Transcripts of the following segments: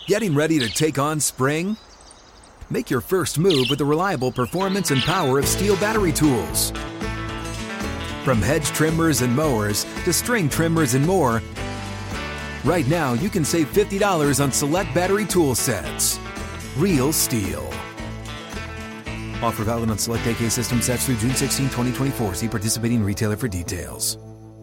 Getting ready to take on spring? Make your first move with the reliable performance and power of Steel battery tools. From hedge trimmers and mowers to string trimmers and more, right now you can save $50 on select battery tool sets. Real Steel. Offer valid on select AK system sets through June 16, 2024. See participating retailer for details.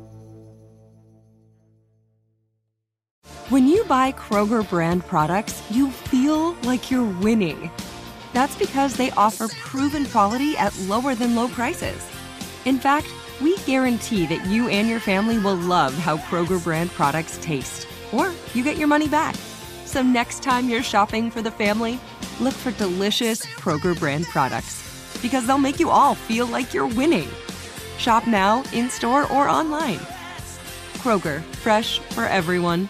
When you buy Kroger brand products, you feel like you're winning. That's because they offer proven quality at lower than low prices. In fact, we guarantee that you and your family will love how Kroger brand products taste, or you get your money back. So next time you're shopping for the family, look for delicious Kroger brand products, because they'll make you all feel like you're winning. Shop now, in-store, or online. Kroger, fresh for everyone.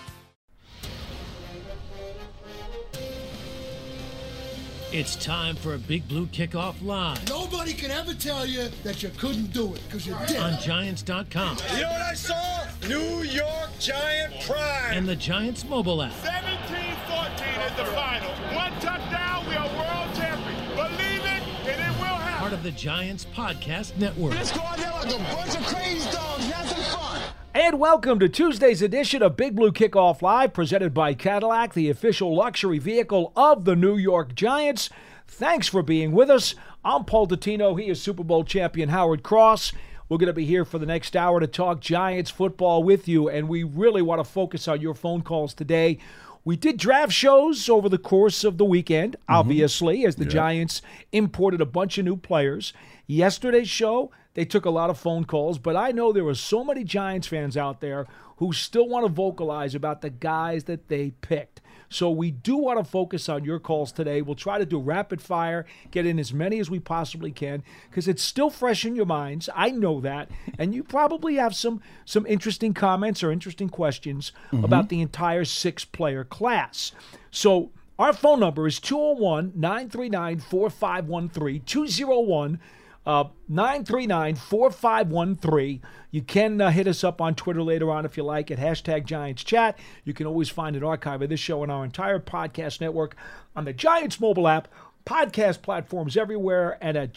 It's time for a Big Blue Kickoff Live. Nobody can ever tell you that you couldn't do it, because you did. On Giants.com. You know what I saw? New York Giant pride. And the Giants mobile app. 17-14 is the final. One touchdown, we are world champions. Believe it, and it will happen. Part of the Giants Podcast Network. Let's go out there like a bunch of crazy dogs. Have some fun. And welcome to Tuesday's edition of Big Blue Kickoff Live, presented by Cadillac, the official luxury vehicle of the New York Giants. Thanks for being with us. I'm Paul Dottino. He is Super Bowl champion Howard Cross. We're going to be here for the next hour to talk Giants football with you, and we really want to focus on your phone calls today. We did draft shows over the course of the weekend, obviously, as the Giants imported a bunch of new players. Yesterday's show, they took a lot of phone calls, but I know there are so many Giants fans out there who still want to vocalize about the guys that they picked. So we do want to focus on your calls today. We'll try to do rapid fire, get in as many as we possibly can, because it's still fresh in your minds. I know that. And you probably have some interesting comments or interesting questions about the entire six-player class. So our phone number is 201-939-4513, 201-939-4513. You can hit us up on Twitter later on if you like at #GiantsChat. You can always find an archive of this show and our entire podcast network on the Giants mobile app, podcast platforms everywhere, and at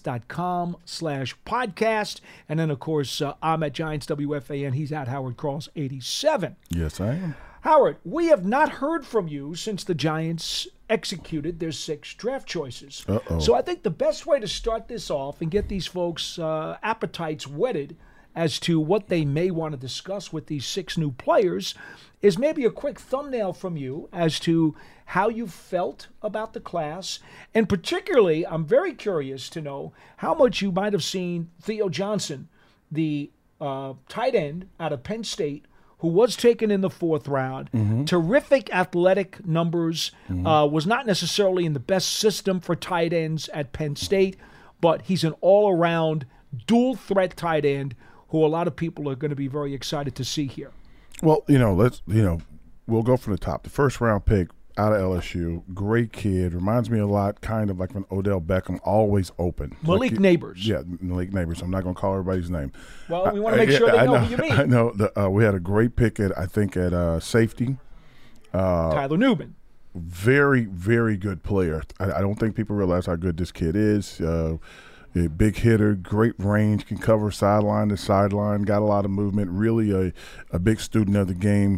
giants.com/podcast. And then, of course, I'm at GiantsWFAN. He's at Howard Cross 87. Yes, I am. Howard, we have not heard from you since the Giants executed their 6 draft choices. So I think the best way to start this off and get these folks' appetites whetted as to what they may want to discuss with these 6 new players is maybe a quick thumbnail from you as to how you felt about the class. And particularly, I'm very curious to know how much you might have seen Theo Johnson, the tight end out of Penn State, who was taken in the 4th round. Terrific athletic numbers, was not necessarily in the best system for tight ends at Penn State, but he's an all-around dual-threat tight end who a lot of people are going to be very excited to see here. Well, we'll go from the top. The first-round pick out of LSU, great kid, reminds me a lot kind of like when Odell Beckham, always open. Malik Neighbors. Yeah, Malik Neighbors. I'm not going to call everybody's name. Well, we want to make sure they know who you mean. I know. We had a great pick at safety. Tyler Newman. Very, very good player. I don't think people realize how good this kid is. A big hitter, great range, can cover sideline to sideline, got a lot of movement, really a big student of the game.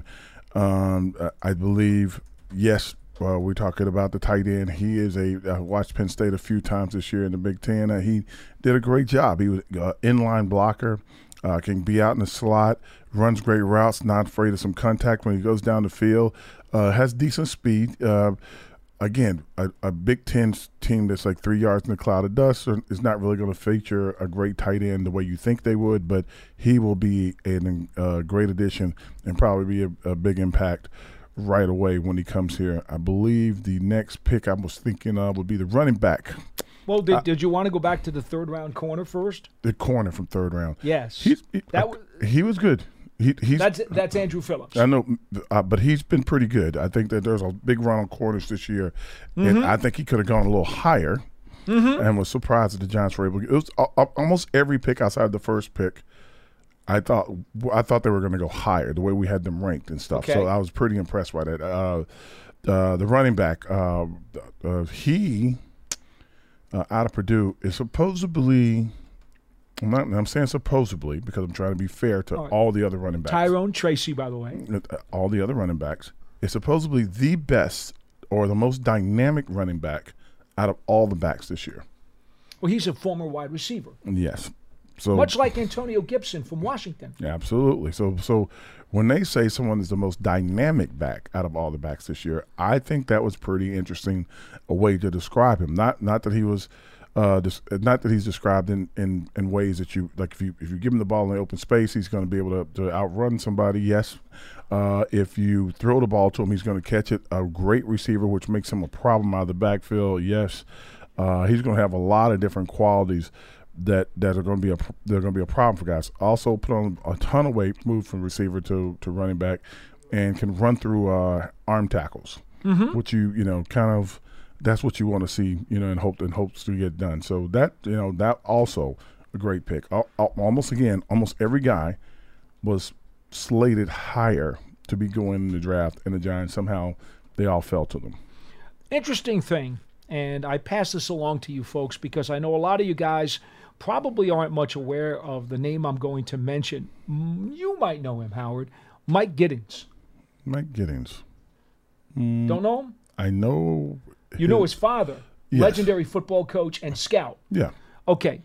I believe, yes, we're talking about the tight end. He is I watched Penn State a few times this year in the Big Ten. He did a great job. He was an inline blocker, can be out in the slot, runs great routes, not afraid of some contact when he goes down the field, has decent speed. Again, a Big Ten team that's like 3 yards in a cloud of dust is not really going to feature a great tight end the way you think they would, but he will be a great addition and probably be a big impact right away when he comes here. I believe the next pick I was thinking of would be the running back. Well, did you want to go back to the 3rd-round corner first? The corner from 3rd round. Yes. He was good. That's Andrew Phillips. I know, but he's been pretty good. I think that there's a big run on corners this year, and I think he could have gone a little higher and was surprised that the Giants were able to. It was almost every pick outside the first pick I thought they were going to go higher, the way we had them ranked and stuff. Okay. So I was pretty impressed by that. The running back, he out of Purdue is supposedly. I'm saying supposedly because I'm trying to be fair to all the other running backs. Tyrone Tracy, by the way. All the other running backs is supposedly the best or the most dynamic running back out of all the backs this year. Well, he's a former wide receiver. Yes. So Much like Antonio Gibson from Washington. Yeah, absolutely. So when they say someone is the most dynamic back out of all the backs this year, I think that was pretty interesting a way to describe him. Not that he was not that he's described in ways that you like. If you give him the ball in the open space, he's going to be able to outrun somebody. Yes. If you throw the ball to him, he's going to catch it. A great receiver, which makes him a problem out of the backfield. Yes. He's going to have a lot of different qualities that are going to be a problem for guys. Also, put on a ton of weight, moved from receiver to running back, and can run through arm tackles, which you kind of. That's what you want to see, and hopes to get done. So that also a great pick. Almost every guy was slated higher to be going in the draft, and the Giants somehow they all fell to them. Interesting thing, and I pass this along to you folks because I know a lot of you guys probably aren't much aware of the name I'm going to mention. You might know him, Howard. Mike Giddings. Mike Giddings. Don't know him? I know. You know his father, Yes. legendary football coach and scout. Yeah. Okay.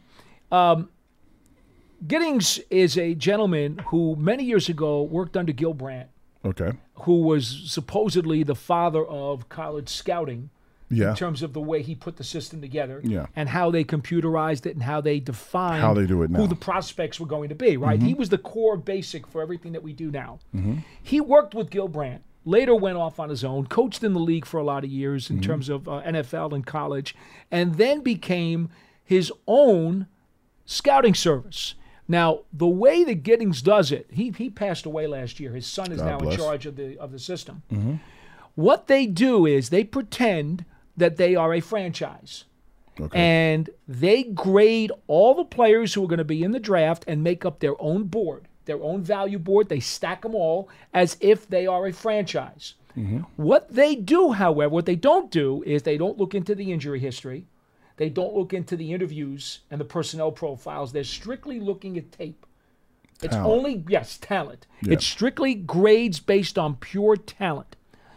Giddings is a gentleman who many years ago worked under Gil Brandt, Okay. who was supposedly the father of college scouting Yeah. in terms of the way he put the system together Yeah. and how they computerized it and how they defined How they do it now. who the prospects were going to be, right? He was the core basic for everything that we do now. He worked with Gil Brandt, later went off on his own, coached in the league for a lot of years in terms of NFL and college, and then became his own scouting service. Now, the way that Giddings does it, he passed away last year. His son is God now bless. in charge of the system. What they do is they pretend that they are a franchise. Okay. And they grade all the players who are going to be in the draft and make up their own board, their own value board. They stack them all as if they are a franchise. What they do, however, what they don't do is they don't look into the injury history. They don't look into the interviews and the personnel profiles. They're strictly looking at tape. It's Talent. talent. Yeah. It's strictly grades based on pure talent.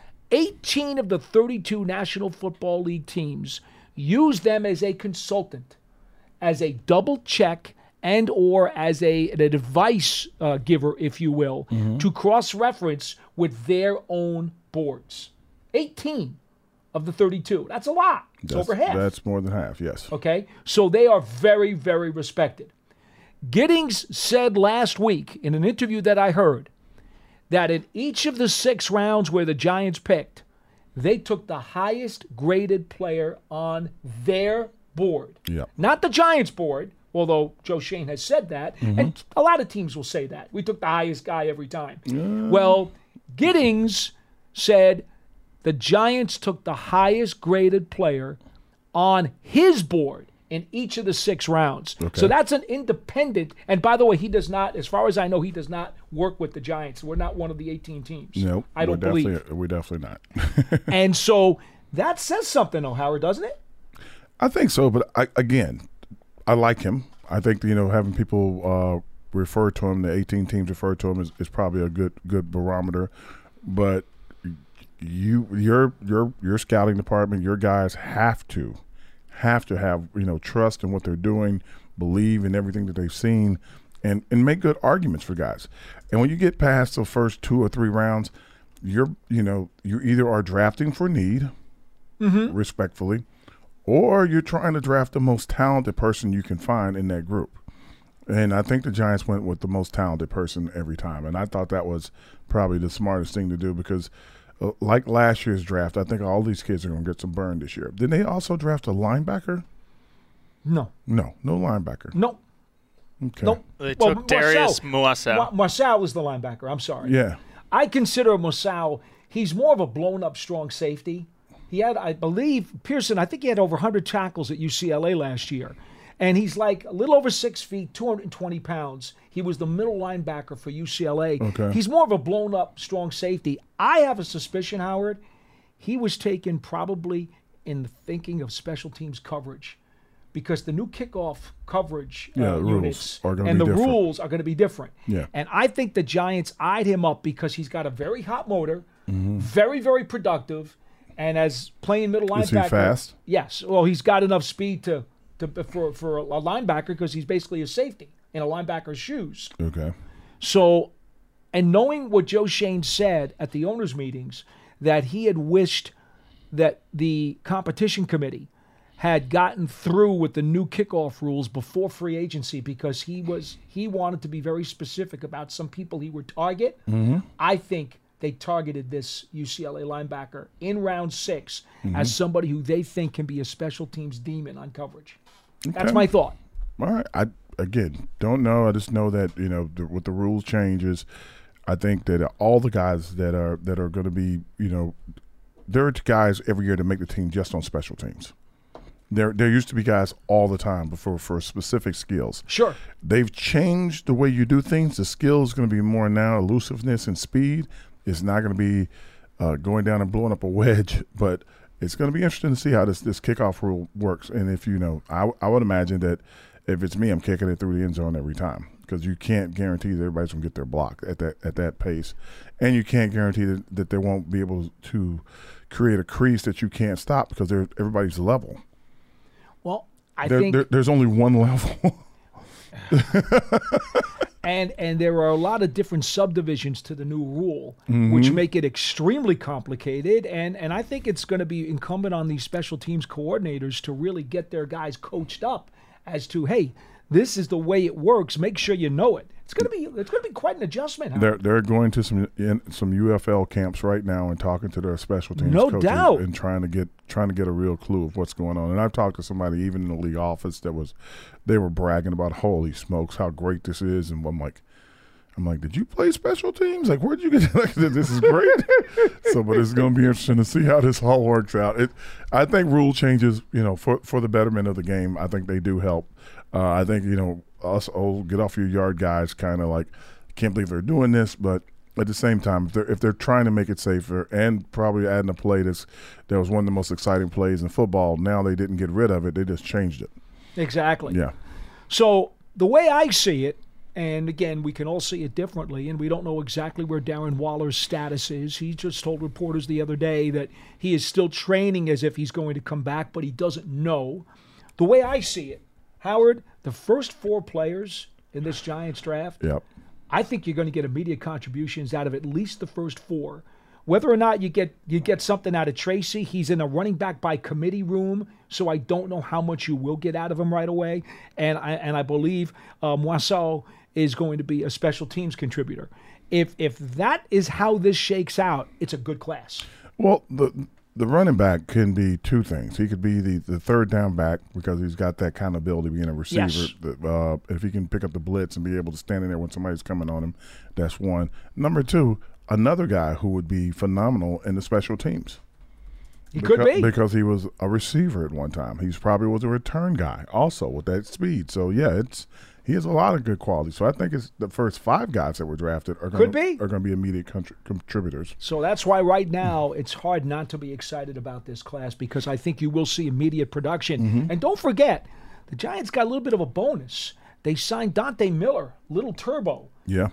18 of the 32 National Football League teams use them as a consultant, as a double check and or as an advice giver, if you will, to cross-reference with their own boards. 18 of the 32. That's a lot. It's over half. That's more than half, yes. Okay? So they are very, very respected. Giddings said last week in an interview that I heard that in each of the 6 rounds where the Giants picked, they took the highest graded player on their board. Yeah. Not the Giants board, although Joe Shane has said that, and a lot of teams will say that. We took the highest guy every time. Well, Giddings said the Giants took the highest graded player on his board in each of the 6 rounds. Okay. So that's an independent, and by the way, he does not, as far as I know, he does not work with the Giants. We're not one of the 18 teams. No, I don't believe. We're definitely not. And so that says something, though, Howard, doesn't it? I think so, but I like him. I think having people refer to him, the 18 teams refer to him, is probably a good barometer. But your scouting department, your guys have to have trust in what they're doing, believe in everything that they've seen, and make good arguments for guys. And when you get past the first 2 or 3 rounds, you either are drafting for need, respectfully, or you're trying to draft the most talented person you can find in that group. And I think the Giants went with the most talented person every time. And I thought that was probably the smartest thing to do because like last year's draft, I think all these kids are going to get some burn this year. Did they also draft a linebacker? No. No linebacker. No. Okay. Nope. They Well, took Darius Muasau. Marcel was the linebacker. I'm sorry. Yeah. I consider Marcel, he's more of a blown-up strong safety. He had, I believe, Pearson, I think he had over 100 tackles at UCLA last year. And he's like a little over 6 feet, 220 pounds. He was the middle linebacker for UCLA. Okay. He's more of a blown-up, strong safety. I have a suspicion, Howard, he was taken probably in the thinking of special teams coverage, because the new kickoff coverage units and the rules are going to be different. Yeah. And I think the Giants eyed him up because he's got a very hot motor, very, very productive, and as playing middle linebacker. Is he fast? Yes. Well, he's got enough speed for a linebacker because he's basically a safety in a linebacker's shoes. Okay. So, and knowing what Joe Schoen said at the owners' meetings, that he had wished that the competition committee had gotten through with the new kickoff rules before free agency, because he wanted to be very specific about some people he would target. I think they targeted this UCLA linebacker in round 6 as somebody who they think can be a special teams demon on coverage. Okay. That's my thought. All right. I, again, don't know. I just know that, with the rules changes, I think that all the guys that are going to be, there are guys every year to make the team just on special teams. There used to be guys all the time before for specific skills. Sure. They've changed the way you do things. The skill is going to be more now elusiveness and speed. It's not going to be going down and blowing up a wedge, but it's going to be interesting to see how this kickoff rule works. And if I would imagine that if it's me, I'm kicking it through the end zone every time, because you can't guarantee that everybody's going to get their block at that pace, and you can't guarantee that they won't be able to create a crease that you can't stop because everybody's level. Well, I think there's only one level. And there are a lot of different subdivisions to the new rule, which make it extremely complicated. And I think it's going to be incumbent on these special teams coordinators to really get their guys coached up as to, hey, this is the way it works. Make sure you know it. It's going to be quite an adjustment. They're going to some UFL camps right now and talking to their special teams no coaches doubt, and trying to get a real clue of what's going on. And I've talked to somebody even in the league office they were bragging about, holy smokes, how great this is. And I'm like, did you play special teams? Like, where'd you get this is great. But it's going to be interesting to see how this all works out. I think rule changes, for the betterment of the game, I think they do help. I think, us old get off your yard guys kind of like, can't believe they're doing this, but at the same time, if they're trying to make it safer and probably adding a play that was one of the most exciting plays in football, now they didn't get rid of it, they just changed it. Exactly. Yeah. So the way I see it, and again, we can all see it differently, and we don't know exactly where Darren Waller's status is. He just told reporters the other day that he is still training as if he's going to come back, but he doesn't know. The way I see it, Howard, the first 4 players in this Giants draft, yep, I think you're going to get immediate contributions out of at least the first 4. Whether or not you get something out of Tracy, he's in a running back by committee room, so I don't know how much you will get out of him right away. And I believe Moisseau is going to be a special teams contributor. If that is how this shakes out, it's a good class. Well, the running back can be 2 things. He could be the third down back because he's got that kind of ability being a receiver. Yes. If he can pick up the blitz and be able to stand in there when somebody's coming on him, that's one. Number 2, another guy who would be phenomenal in the special teams. He could be. Because he was a receiver at one time. He probably was a return guy also with that speed. So, yeah, he has a lot of good qualities. So I think it's the first 5 guys that were drafted are going to be immediate contributors. So that's why right now it's hard not to be excited about this class, because I think you will see immediate production. And don't forget, the Giants got a little bit of a bonus. They signed Dante Miller, little turbo. Yeah.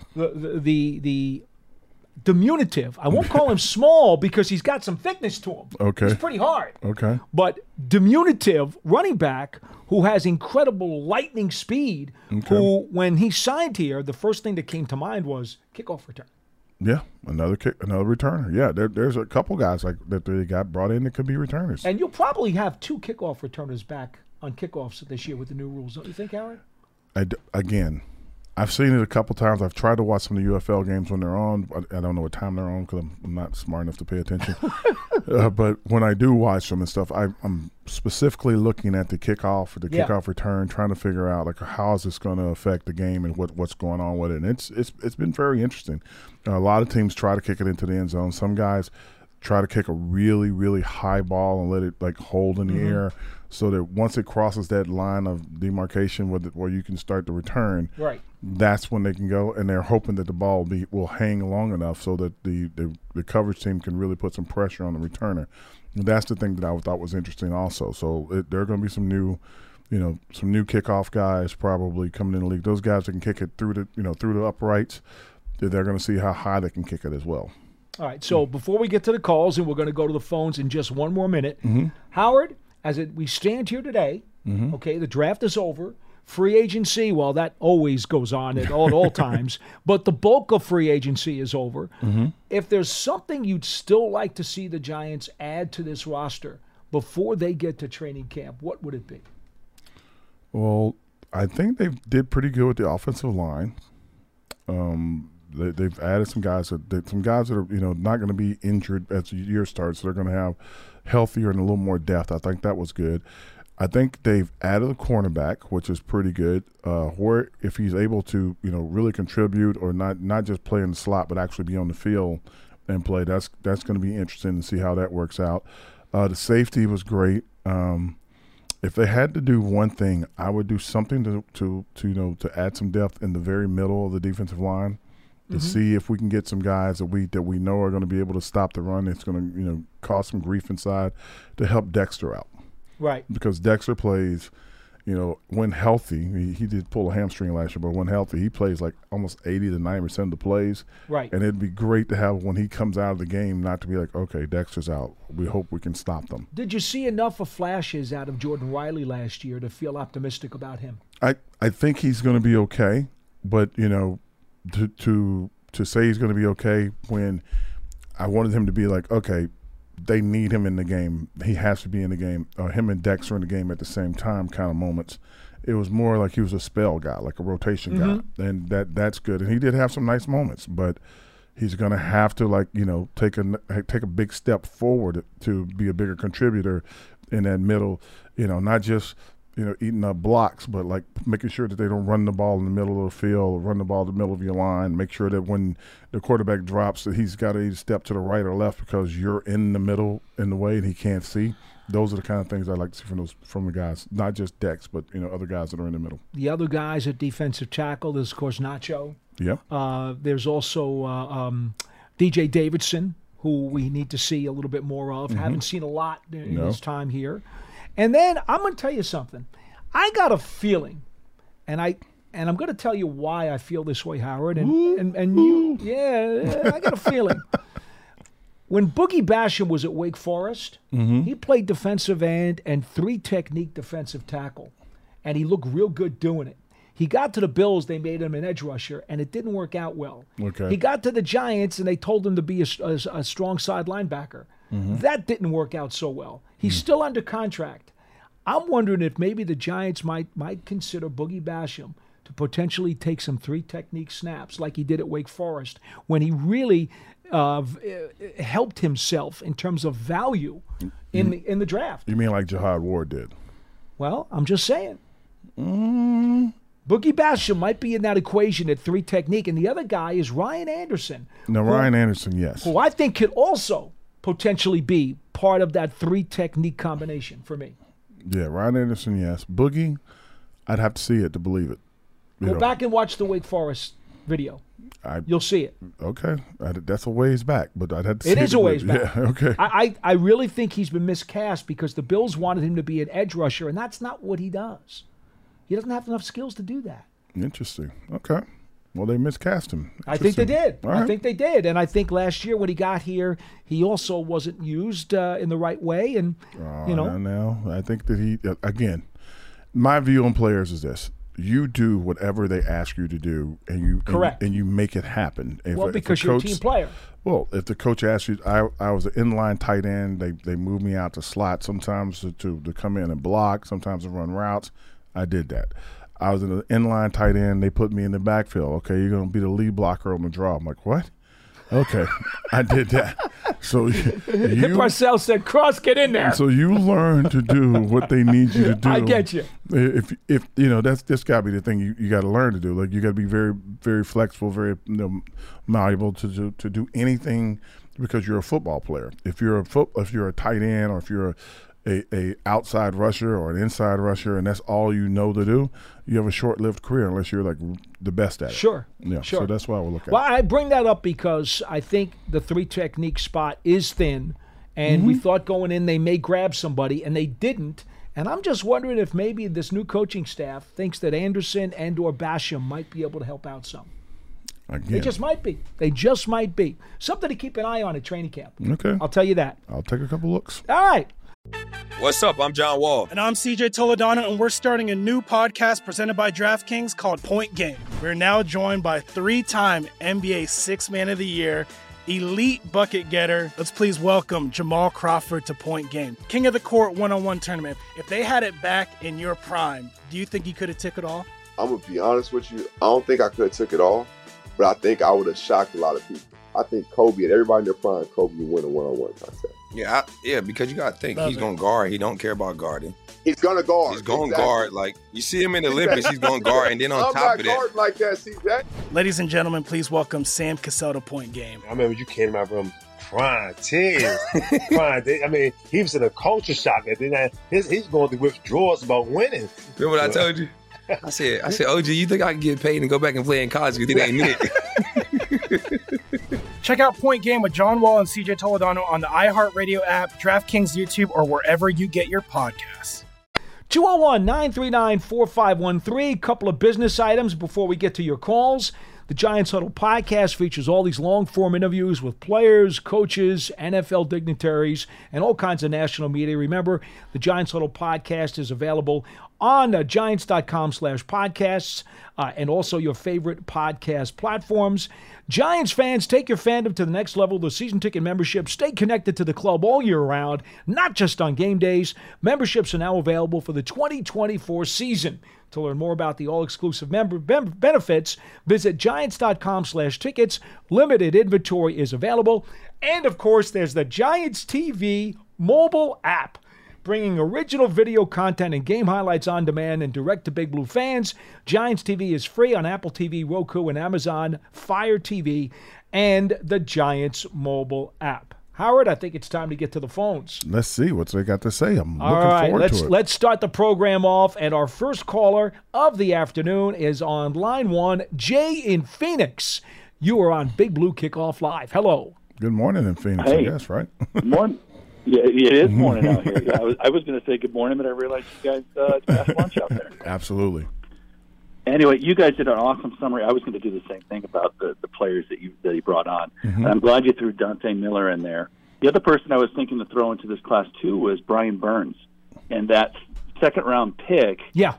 The diminutive. I won't call him small because he's got some thickness to him. Okay. He's pretty hard. Okay. But diminutive running back who has incredible lightning speed, who, when he signed here, the first thing that came to mind was kickoff return. Yeah, another returner. Yeah, there's a couple guys like that they got brought in that could be returners. And you'll probably have 2 kickoff returners back on kickoffs this year with the new rules, don't you think, Howard? Again, I've seen it a couple times. I've tried to watch some of the UFL games when they're on. I don't know what time they're on because I'm not smart enough to pay attention. But when I do watch them and stuff, I'm specifically looking at the kickoff return, trying to figure out like how is this going to affect the game and what's going on with it. And it's been very interesting. A lot of teams try to kick it into the end zone. Some guys try to kick a really, really high ball and let it like hold in the air, so that once it crosses that line of demarcation where you can start the return, right, that's when they can go. And they're hoping that the ball will hang long enough so that the coverage team can really put some pressure on the returner. And that's the thing that I thought was interesting also. So there are going to be some new kickoff guys probably coming in the league. Those guys that can kick it through the uprights, they're going to see how high they can kick it as well. All right, so before we get to the calls, and we're going to go to the phones in just one more minute, Howard, we stand here today, okay, the draft is over. Free agency, well, that always goes on at all times, but the bulk of free agency is over. If there's something you'd still like to see the Giants add to this roster before they get to training camp, what would it be? Well, I think they did pretty good with the offensive line. They've added some guys that are not going to be injured as the year starts. So they're going to have healthier and a little more depth. I think that was good. I think they've added a cornerback, which is pretty good. Where if he's able to really contribute or not just play in the slot but actually be on the field and play, that's going to be interesting to see how that works out. The safety was great. If they had to do one thing, I would do something to add some depth in the very middle of the defensive line. To see if we can get some guys that we know are going to be able to stop the run. It's going to cause some grief inside to help Dexter out. Right. Because Dexter plays, when healthy, he did pull a hamstring last year, but when healthy, he plays like almost 80 to 90% of the plays. Right. And it'd be great to have when he comes out of the game not to be like, okay, Dexter's out. We hope we can stop them. Did you see enough of flashes out of Jordan Riley last year to feel optimistic about him? I think he's going to be okay, but to say he's going to be okay when I wanted him to be like, okay, they need him in the game. He has to be in the game. Him and Dexter in the game at the same time kind of moments. It was more like he was a spell guy, like a rotation guy, and that's good. And he did have some nice moments, but he's going to have to take a big step forward to be a bigger contributor in that middle. Not just eating up blocks, but like making sure that they don't run the ball in the middle of the field, or run the ball in the middle of your line. Make sure that when the quarterback drops that he's got to either step to the right or left because you're in the middle in the way and he can't see. Those are the kind of things I like to see from the guys, not just Dex, but other guys that are in the middle. The other guys at defensive tackle, there's of course Nacho. Yep. There's also DJ Davidson, who we need to see a little bit more of. Haven't seen a lot in his time here. And then I'm going to tell you something. I got a feeling, and I'm going to tell you why I feel this way, Howard. And you, I got a feeling. When Boogie Basham was at Wake Forest, he played defensive end and 3-technique defensive tackle, and he looked real good doing it. He got to the Bills, they made him an edge rusher, and it didn't work out well. Okay. He got to the Giants, and they told him to be a strong side linebacker. That didn't work out so well. He's still under contract. I'm wondering if maybe the Giants might consider Boogie Basham to potentially take some 3-technique snaps like he did at Wake Forest when he really helped himself in terms of value in the draft. You mean like Jihad Ward did? Well, I'm just saying. Boogie Basham might be in that equation at 3-technique, and the other guy is Ryan Anderson. Ryan Anderson, yes. Who I think could also potentially be part of that 3-technique combination for me. Yeah, Ryan Anderson, yes. Boogie, I'd have to see it to believe it. Go back and watch the Wake Forest video. You'll see it. Okay. That's a ways back, but I'd have to see it. It is a ways back. Yeah, okay. I really think he's been miscast because the Bills wanted him to be an edge rusher, and that's not what he does. He doesn't have enough skills to do that. Interesting. Okay. Well, they miscast him. I think they did. Right. I think they did. And I think last year when he got here, he also wasn't used in the right way. And, Now, I think that he, again, my view on players is this. You do whatever they ask you to do, and you make it happen. Because you're a team player. Well, if the coach asks you, I was an inline tight end. They moved me out to slot sometimes to come in and block, sometimes to run routes. I did that. I was an inline tight end. They put me in the backfield. Okay, you're going to be the lead blocker on the draw. I'm like, what? Okay, I did that. So Parcells said, "Cross, get in there." So you learn to do what they need you to do. I get you. If that's got to be the thing you got to learn to do. Like you got to be very, very flexible, very malleable to do anything because you're a football player. If you're a tight end, or if you're a outside rusher or an inside rusher, and that's all you know to do, you have a short-lived career unless you're like the best at it. Sure. Yeah. Sure. So that's why we'll look at it. Well, I bring that up because I think the three technique spot is thin, and we thought going in they may grab somebody, and they didn't. And I'm just wondering if maybe this new coaching staff thinks that Anderson and or Basham might be able to help out some. Again. They just might be. They just might be. Something to keep an eye on at training camp. Okay. I'll tell you that. I'll take a couple looks. All right. What's up? I'm John Wall. And I'm CJ Toledano, and we're starting a new podcast presented by DraftKings called Point Game. We're now joined by three-time NBA Sixth Man of the Year, elite bucket getter. Let's please welcome Jamal Crawford to Point Game. King of the Court one-on-one tournament. If they had it back in your prime, do you think you could have took it all? I'm going to be honest with you. I don't think I could have took it all, but I think I would have shocked a lot of people. I think Kobe and everybody in their prime, Kobe would win a one-on-one contest. Yeah, because you got to think, he's going to guard. He don't care about guarding. He's going to guard. He's going to guard. Like, you see him in the Olympics, he's going to guard. And then on top of that. I'm not guarding like that, CJ. Ladies and gentlemen, please welcome Sam Cassell to Point Game. I remember you came out from prime 10. I mean, he was in a culture shock. And then he's going through withdrawals about winning. Remember what I told you? I said, OG, you think I can get paid and go back and play in college because it ain't it? Check out Point Game with John Wall and CJ Toledano on the iHeartRadio app, DraftKings YouTube, or wherever you get your podcasts. 201-939-4513. Couple of business items before we get to your calls. The Giants Huddle podcast features all these long-form interviews with players, coaches, NFL dignitaries, and all kinds of national media. Remember, the Giants Huddle podcast is available on giants.com/podcasts and also your favorite podcast platforms. Giants fans, take your fandom to the next level. The season ticket membership. Stay connected to the club all year round, not just on game days. Memberships are now available for the 2024 season. To learn more about the all-exclusive benefits, visit giants.com/tickets. Limited inventory is available. And, of course, there's the Giants TV mobile app, bringing original video content and game highlights on demand and direct to Big Blue fans. Giants TV is free on Apple TV, Roku, and Amazon Fire TV, and the Giants mobile app. Howard, I think it's time to get to the phones. Let's see what they got to say. I'm All looking right, forward to it. Let's start the program off, and our first caller of the afternoon is on line one, Jay in Phoenix. You are on Big Blue Kickoff Live. Hello. Good morning in Phoenix, I guess, right? Morning. Yeah, it is morning out here. Yeah, I was going to say good morning, but I realized you guys passed lunch out there. Absolutely. Anyway, you guys did an awesome summary. I was going to do the same thing about the players that you brought on. And I'm glad you threw Dante Miller in there. The other person I was thinking to throw into this class, too, was Brian Burns. And that second-round pick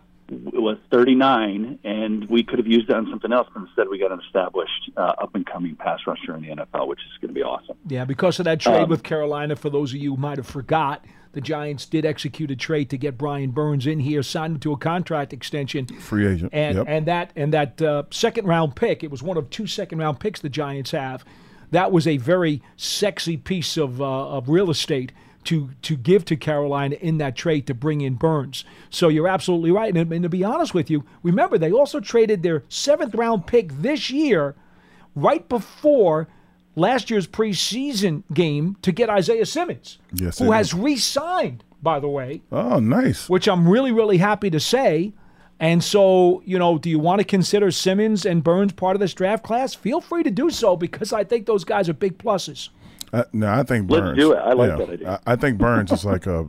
was 39, and we could have used that on something else, but instead we got an established up-and-coming pass rusher in the NFL, which is going to be awesome. Yeah, because of that trade with Carolina, for those of you who might have forgot, the Giants did execute a trade to get Brian Burns in here, signed him to a contract extension. Free agent. And that second-round pick, it was one of 2 second-round picks the Giants have. That was a very sexy piece of real estate to give to Carolina in that trade to bring in Burns. So you're absolutely right. And to be honest with you, remember, they also traded their 7th-round pick this year right before last year's preseason game to get Isaiah Simmons, who has re-signed, by the way. Oh, nice. Which I'm really, really happy to say. And so, do you want to consider Simmons and Burns part of this draft class? Feel free to do so, because I think those guys are big pluses. No, I think Burns. Let's do it. I like that idea. I think Burns is like a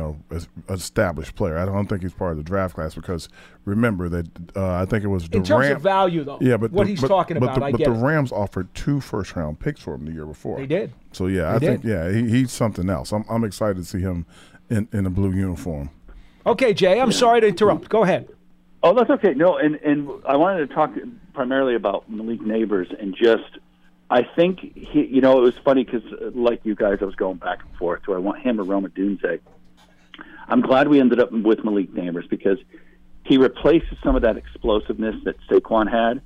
established player. I don't think he's part of the draft class because remember that I think it was the in terms of value, though. Yeah, but what he's talking about, I get the it. Rams offered 2 first-round picks for him the year before. They did. So I think he's something else. I'm excited to see him in a blue uniform. Okay, Jay, I'm sorry to interrupt. Go ahead. Oh, that's okay. No, and I wanted to talk primarily about Malik Neighbors and just. I think, it was funny because, like you guys, I was going back and forth. Do I want him or Rome Odunze? I'm glad we ended up with Malik Neighbors because he replaces some of that explosiveness that Saquon had,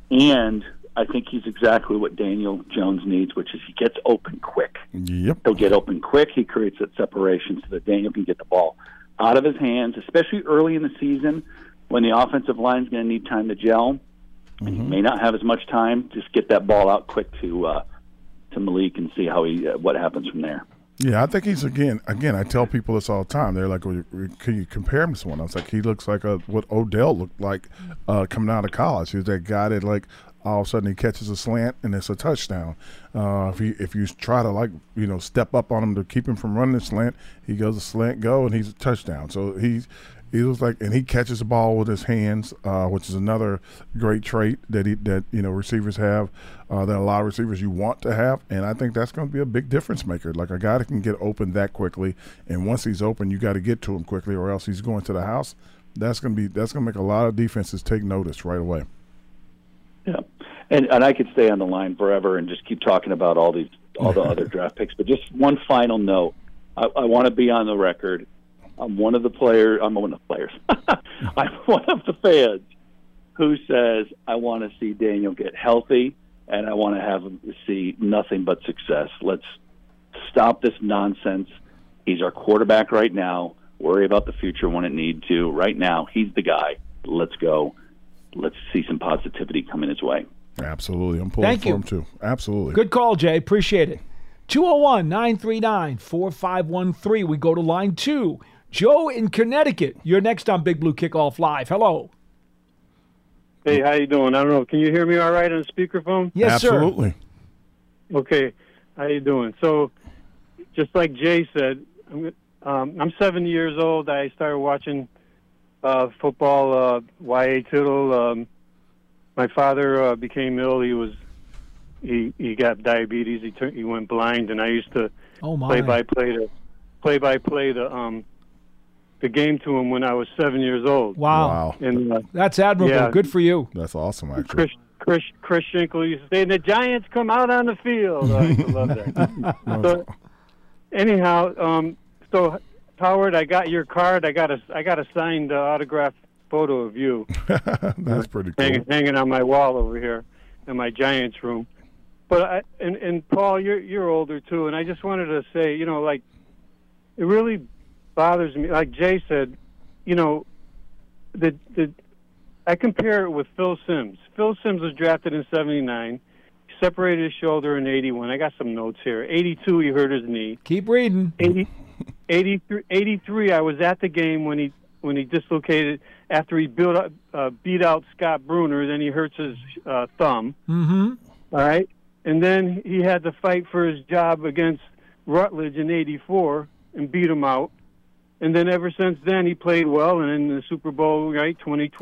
and I think he's exactly what Daniel Jones needs, which is he gets open quick. Yep. He'll get open quick. He creates that separation so that Daniel can get the ball out of his hands, especially early in the season when the offensive line is going to need time to gel. And he may not have as much time. Just get that ball out quick to Malik and see how what happens from there. Yeah, I think he's again. I tell people this all the time. They're like, well, "Can you compare him to someone?" I was like, "He looks like what Odell looked like coming out of college. He was that guy that like all of a sudden he catches a slant and it's a touchdown. If you try to step up on him to keep him from running the slant, he goes a slant go and he's a touchdown. So he was like, and he catches the ball with his hands, which is another great trait that receivers have, that a lot of receivers you want to have, and I think that's going to be a big difference maker. Like a guy that can get open that quickly, and once he's open, you got to get to him quickly, or else he's going to the house. That's going to make a lot of defenses take notice right away. Yeah, and I could stay on the line forever and just keep talking about all the other draft picks, but just one final note. I want to be on the record. I'm one of the players. I'm one of the fans who says I want to see Daniel get healthy, and I want to have him see nothing but success. Let's stop this nonsense. He's our quarterback right now. Worry about the future when it need to. Right now, he's the guy. Let's go. Let's see some positivity coming his way. Absolutely. I'm pulling for him, too. Absolutely. Good call, Jay. Appreciate it. 201-939-4513. We go to line 2. Joe in Connecticut. You're next on Big Blue Kickoff Live. Hello. Hey, how you doing? I don't know. Can you hear me all right on speakerphone? Yes, absolutely. Sir. Okay. How you doing? So, just like Jay said, I'm 7 years old. I started watching football, Y.A. Tittle. My father became ill. He got diabetes. He went blind, and I used to play by play the game to him when I was 7 years old. Wow. And that's admirable. Yeah, good for you. That's awesome, actually. Chris Schenkel used to say, "The Giants come out on the field." I used to love that. So, anyhow, so Howard, I got your card. I got a signed autographed photo of you. That's pretty cool. Hanging on my wall over here in my Giants room. But and Paul, you're older too, and I just wanted to say, it really bothers me. Like Jay said, I compare it with Phil Simms. Phil Simms was drafted in '79. He separated his shoulder in '81. I got some notes here. '82, he hurt his knee. Keep reading. 83, I was at the game when he dislocated after he beat out Scott Bruner. Then he hurts his thumb. Mm-hmm. All right, and then he had to fight for his job against Rutledge in '84 and beat him out. And then ever since then, he played well, and in the Super Bowl, right,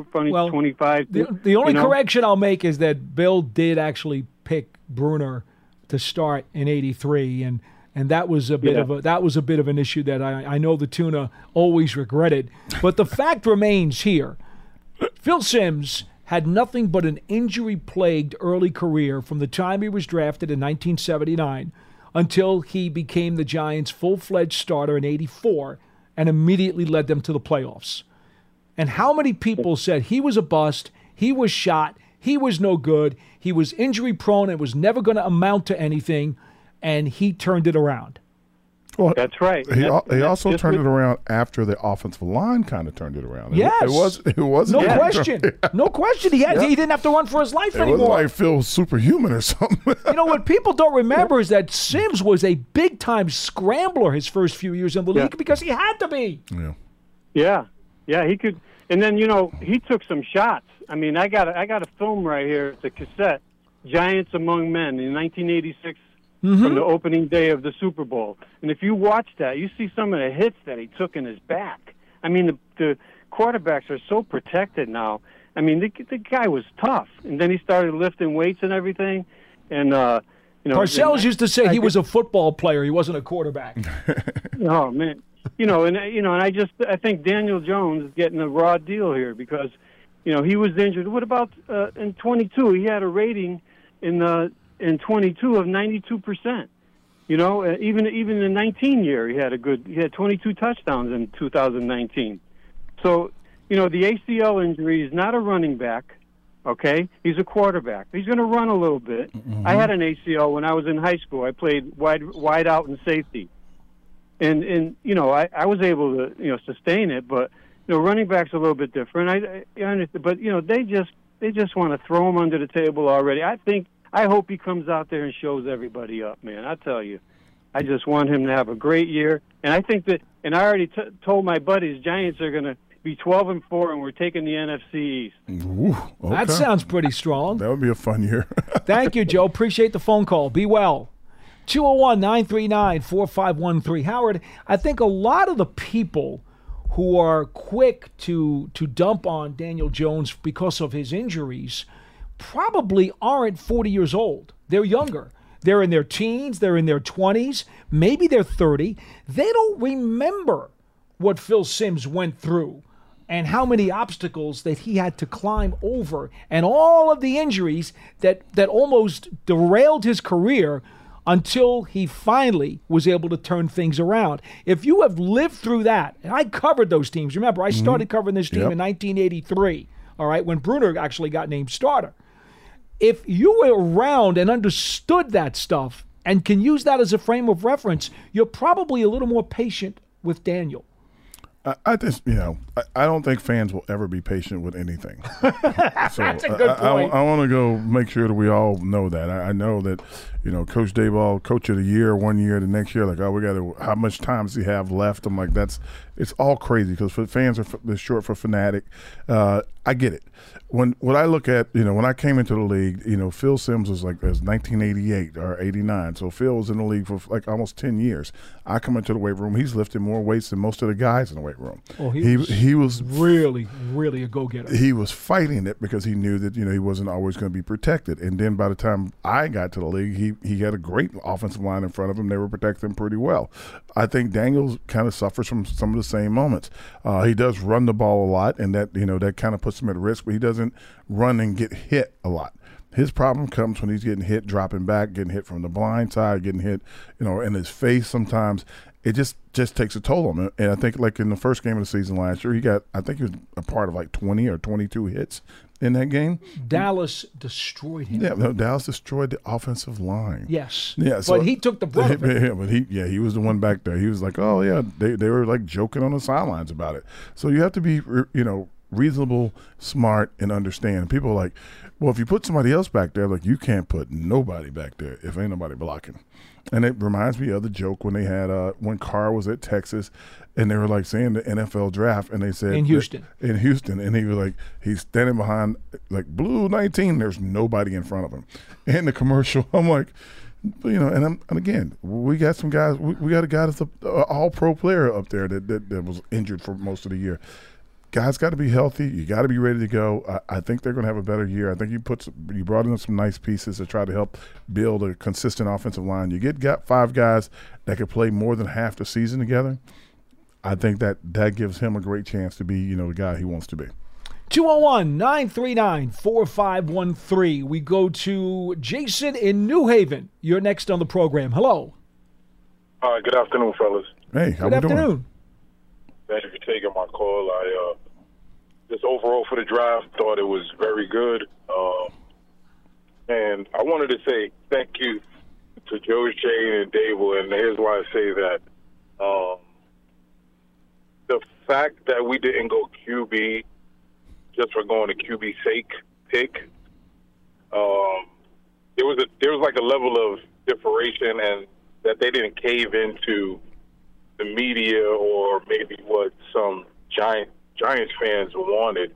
25. The only correction I'll make is that Bill did actually pick Bruner to start in '83, and that was a bit of an issue that I know the Tuna always regretted. But the fact remains here: Phil Simms had nothing but an injury-plagued early career from the time he was drafted in 1979 until he became the Giants' full-fledged starter in '84. And immediately led them to the playoffs. And how many people said he was a bust, he was shot, he was no good, he was injury prone, it was never going to amount to anything, and he turned it around. Well, that's right. He also turned it around after the offensive line kind of turned it around. Yes. It wasn't. No question. No question. He didn't have to run for his life anymore. It wasn't like Phil superhuman or something. What people don't remember is that Simms was a big-time scrambler his first few years in the league because he had to be. Yeah, he could. And then, he took some shots. I mean, I got a film right here. It's a cassette, Giants Among Men in 1986. Mm-hmm. From the opening day of the Super Bowl. And if you watch that, you see some of the hits that he took in his back. I mean, the quarterbacks are so protected now. I mean, the guy was tough. And then he started lifting weights and everything. And, Parcells used to say he was a football player. He wasn't a quarterback. Oh, man. And I think Daniel Jones is getting a raw deal here because, he was injured. What about in 22? He had a rating in 22 of 92%. Even in the 19 year, he had 22 touchdowns in 2019. So, the ACL injury is not a running back. Okay, he's a quarterback. He's going to run a little bit. Mm-hmm. I had an ACL when I was in high school. I played wide out and safety, and I was able to sustain it. But running back's a little bit different. I understand, but they just want to throw him under the table already. I I hope he comes out there and shows everybody up, man. I tell you, I just want him to have a great year. And I think that, and I already told my buddies, Giants are going to be 12-4, and we're taking the NFC East. Ooh, okay. That sounds pretty strong. That would be a fun year. Thank you, Joe. Appreciate the phone call. Be well. 201-939-4513. Howard, I think a lot of the people who are quick to dump on Daniel Jones because of his injuries probably aren't 40 years old. They're younger. They're in their teens. They're in their 20s. Maybe they're 30. They don't remember what Phil Simms went through and how many obstacles that he had to climb over and all of the injuries that almost derailed his career until he finally was able to turn things around. If you have lived through that, and I covered those teams. Remember, I started covering this team in 1983, all right, when Bruner actually got named starter. If you were around and understood that stuff and can use that as a frame of reference, you're probably a little more patient with Daniel. I just, I don't think fans will ever be patient with anything. That's a good point. I want to go make sure that we all know that. I know that, Coach Daboll, Coach of the Year, 1 year, the next year, like, how much time does he have left? I'm like, it's all crazy because fans are short for fanatic. I get it. When I look at, when I came into the league, Phil Simms was 1988 or 89. So Phil was in the league for like almost 10 years. I come into the weight room. He's lifting more weights than most of the guys in the weight room. Oh, he was really, really a go-getter. He was fighting it because he knew that, he wasn't always going to be protected. And then by the time I got to the league, he had a great offensive line in front of him. They were protecting him pretty well. I think Daniels kind of suffers from some of the same moments. He does run the ball a lot, and that, that kind of puts him at risk, but he doesn't run and get hit a lot. His problem comes when he's getting hit, dropping back, getting hit from the blind side, getting hit, in his face sometimes. It just takes a toll on him. And I think like in the first game of the season last year, I think he was a part of like 20 or 22 hits in that game. Dallas destroyed him. Yeah, no, Dallas destroyed the offensive line. Yes. Yeah, but he took the brunt of it. Yeah, but he was the one back there. He was like, oh yeah, they were like joking on the sidelines about it. So you have to be, reasonable, smart, and understand. People are like, well, if you put somebody else back there, like you can't put nobody back there if ain't nobody blocking. And it reminds me of the joke when they had when Carr was at Texas, and they were like saying the NFL draft, and they said in Houston, and he was like, he's standing behind like blue 19. There's nobody in front of him. In the commercial, I'm like, and again, we got some guys. We got a guy that's an all-pro player up there that was injured for most of the year. Guys got to be healthy. You got to be ready to go. I think they're going to have a better year. I think you brought in some nice pieces to try to help build a consistent offensive line. You got 5 guys that could play more than half the season together. I think that gives him a great chance to be, the guy he wants to be. 201-939-4513. We go to Jason in New Haven. You're next on the program. Hello. Good afternoon, fellas. Hey, how we doing? Thank you for taking my call. I just overall for the draft thought it was very good, and I wanted to say thank you to Joe Schoen and Daboll, and here's why I say that: the fact that we didn't go QB just for going to QB sake pick, there was like a level of differentiation, and that they didn't cave into the media or maybe what some Giants fans wanted.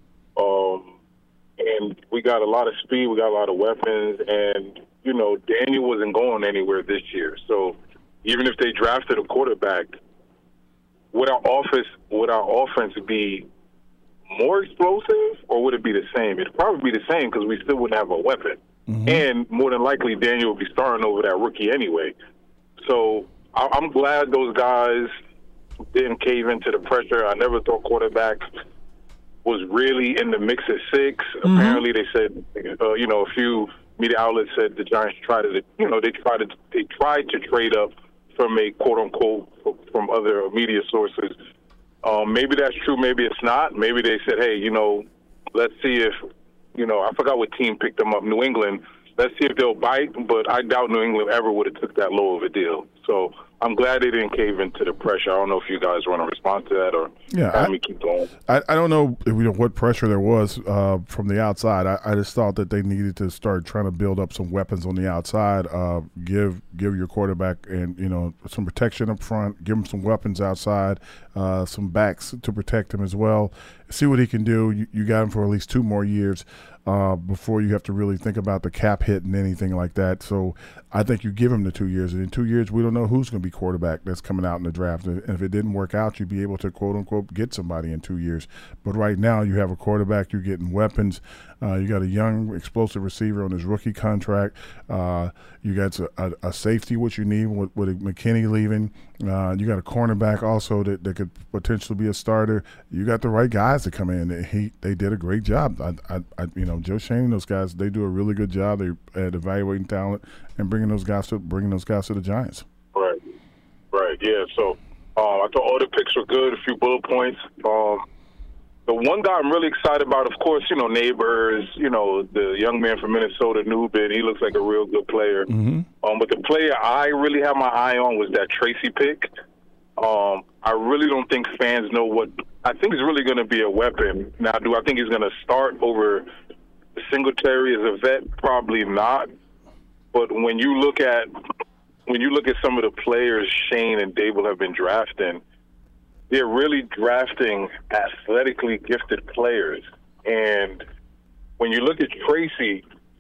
And we got a lot of speed, we got a lot of weapons, and, Daniel wasn't going anywhere this year. So even if they drafted a quarterback, would our offense be more explosive, or would it be the same? It'd probably be the same because we still wouldn't have a weapon. Mm-hmm. And more than likely, Daniel would be starting over that rookie anyway. So I'm glad those guys didn't cave into the pressure. I never thought quarterback was really in the mix at 6. Mm-hmm. Apparently, they said, a few media outlets said the Giants tried to trade up from a quote unquote from other media sources. Maybe that's true. Maybe it's not. Maybe they said, hey, let's see if I forgot what team picked them up. New England. Let's see if they'll bite, but I doubt New England ever would have took that low of a deal. So I'm glad they didn't cave into the pressure. I don't know if you guys want to respond to that or have me keep going. I don't know what pressure there was from the outside. I just thought that they needed to start trying to build up some weapons on the outside. Give your quarterback and some protection up front. Give him some weapons outside, some backs to protect him as well. See what he can do. You got him for at least 2 more years. Before you have to really think about the cap hit and anything like that. So I think you give him the 2 years. And in 2 years, we don't know who's going to be quarterback that's coming out in the draft. And if it didn't work out, you'd be able to, quote, unquote, get somebody in 2 years. But right now you have a quarterback, you're getting weapons. You got a young, explosive receiver on his rookie contract. You got a safety, which you need with McKinney leaving. You got a cornerback also that could potentially be a starter. You got the right guys to come in. They did a great job. Joe Schoen and those guys, they do a really good job at evaluating talent and bringing those guys to the Giants. Right. Yeah. So I thought all the picks were good. A few bullet points. The one guy I'm really excited about, of course, Neighbors, the young man from Minnesota, Newbin. He looks like a real good player. Mm-hmm. But the player I really had my eye on was that Tracy pick. I really don't think fans know what – I think he's really going to be a weapon. Now, do I think he's going to start over Singletary as a vet? Probably not. But when you look at some of the players Shane and Dable have been drafting, they're really drafting athletically gifted players. And when you look at Tracy,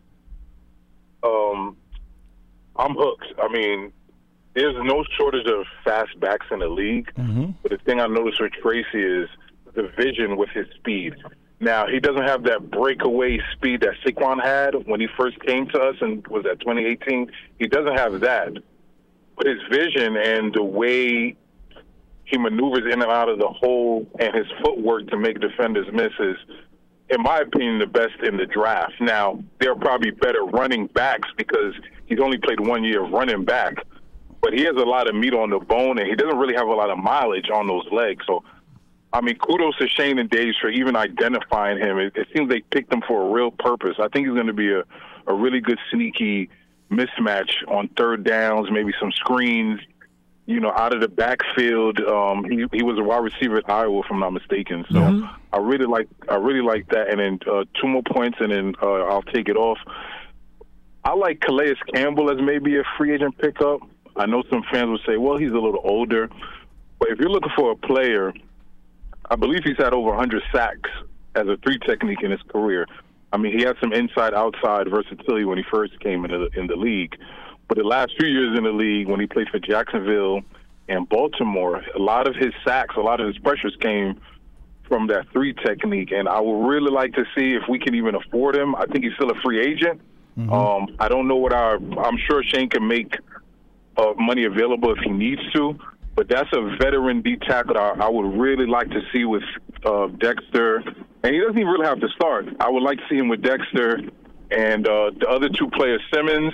I'm hooked. I mean, there's no shortage of fast backs in the league. Mm-hmm. But the thing I noticed with Tracy is the vision with his speed. Now, he doesn't have that breakaway speed that Saquon had when he first came to us and was at 2018. He doesn't have that. But his vision and the way he maneuvers in and out of the hole and his footwork to make defenders miss is, in my opinion, the best in the draft. Now, there are probably better running backs because he's only played 1 year of running back. But he has a lot of meat on the bone, and he doesn't really have a lot of mileage on those legs. So, I mean, kudos to Shane and Dave for even identifying him. It seems they picked him for a real purpose. I think he's going to be a really good sneaky mismatch on third downs, maybe some screens, out of the backfield. He was a wide receiver at Iowa, if I'm not mistaken. So Mm-hmm. I really like that. And then 2 more points, and then I'll take it off. I like Calais Campbell as maybe a free agent pickup. I know some fans will say, well, he's a little older. But if you're looking for a player, I believe he's had over 100 sacks as a 3 technique in his career. I mean, he had some inside-outside versatility when he first came in the league. But the last few years in the league, when he played for Jacksonville and Baltimore, a lot of his sacks, a lot of his pressures came from that 3 technique. And I would really like to see if we can even afford him. I think he's still a free agent. Mm-hmm. I don't know I'm sure Shane can make money available if he needs to. But that's a veteran D tackle I would really like to see with Dexter. And he doesn't even really have to start. I would like to see him with Dexter and the other 2 players, Simmons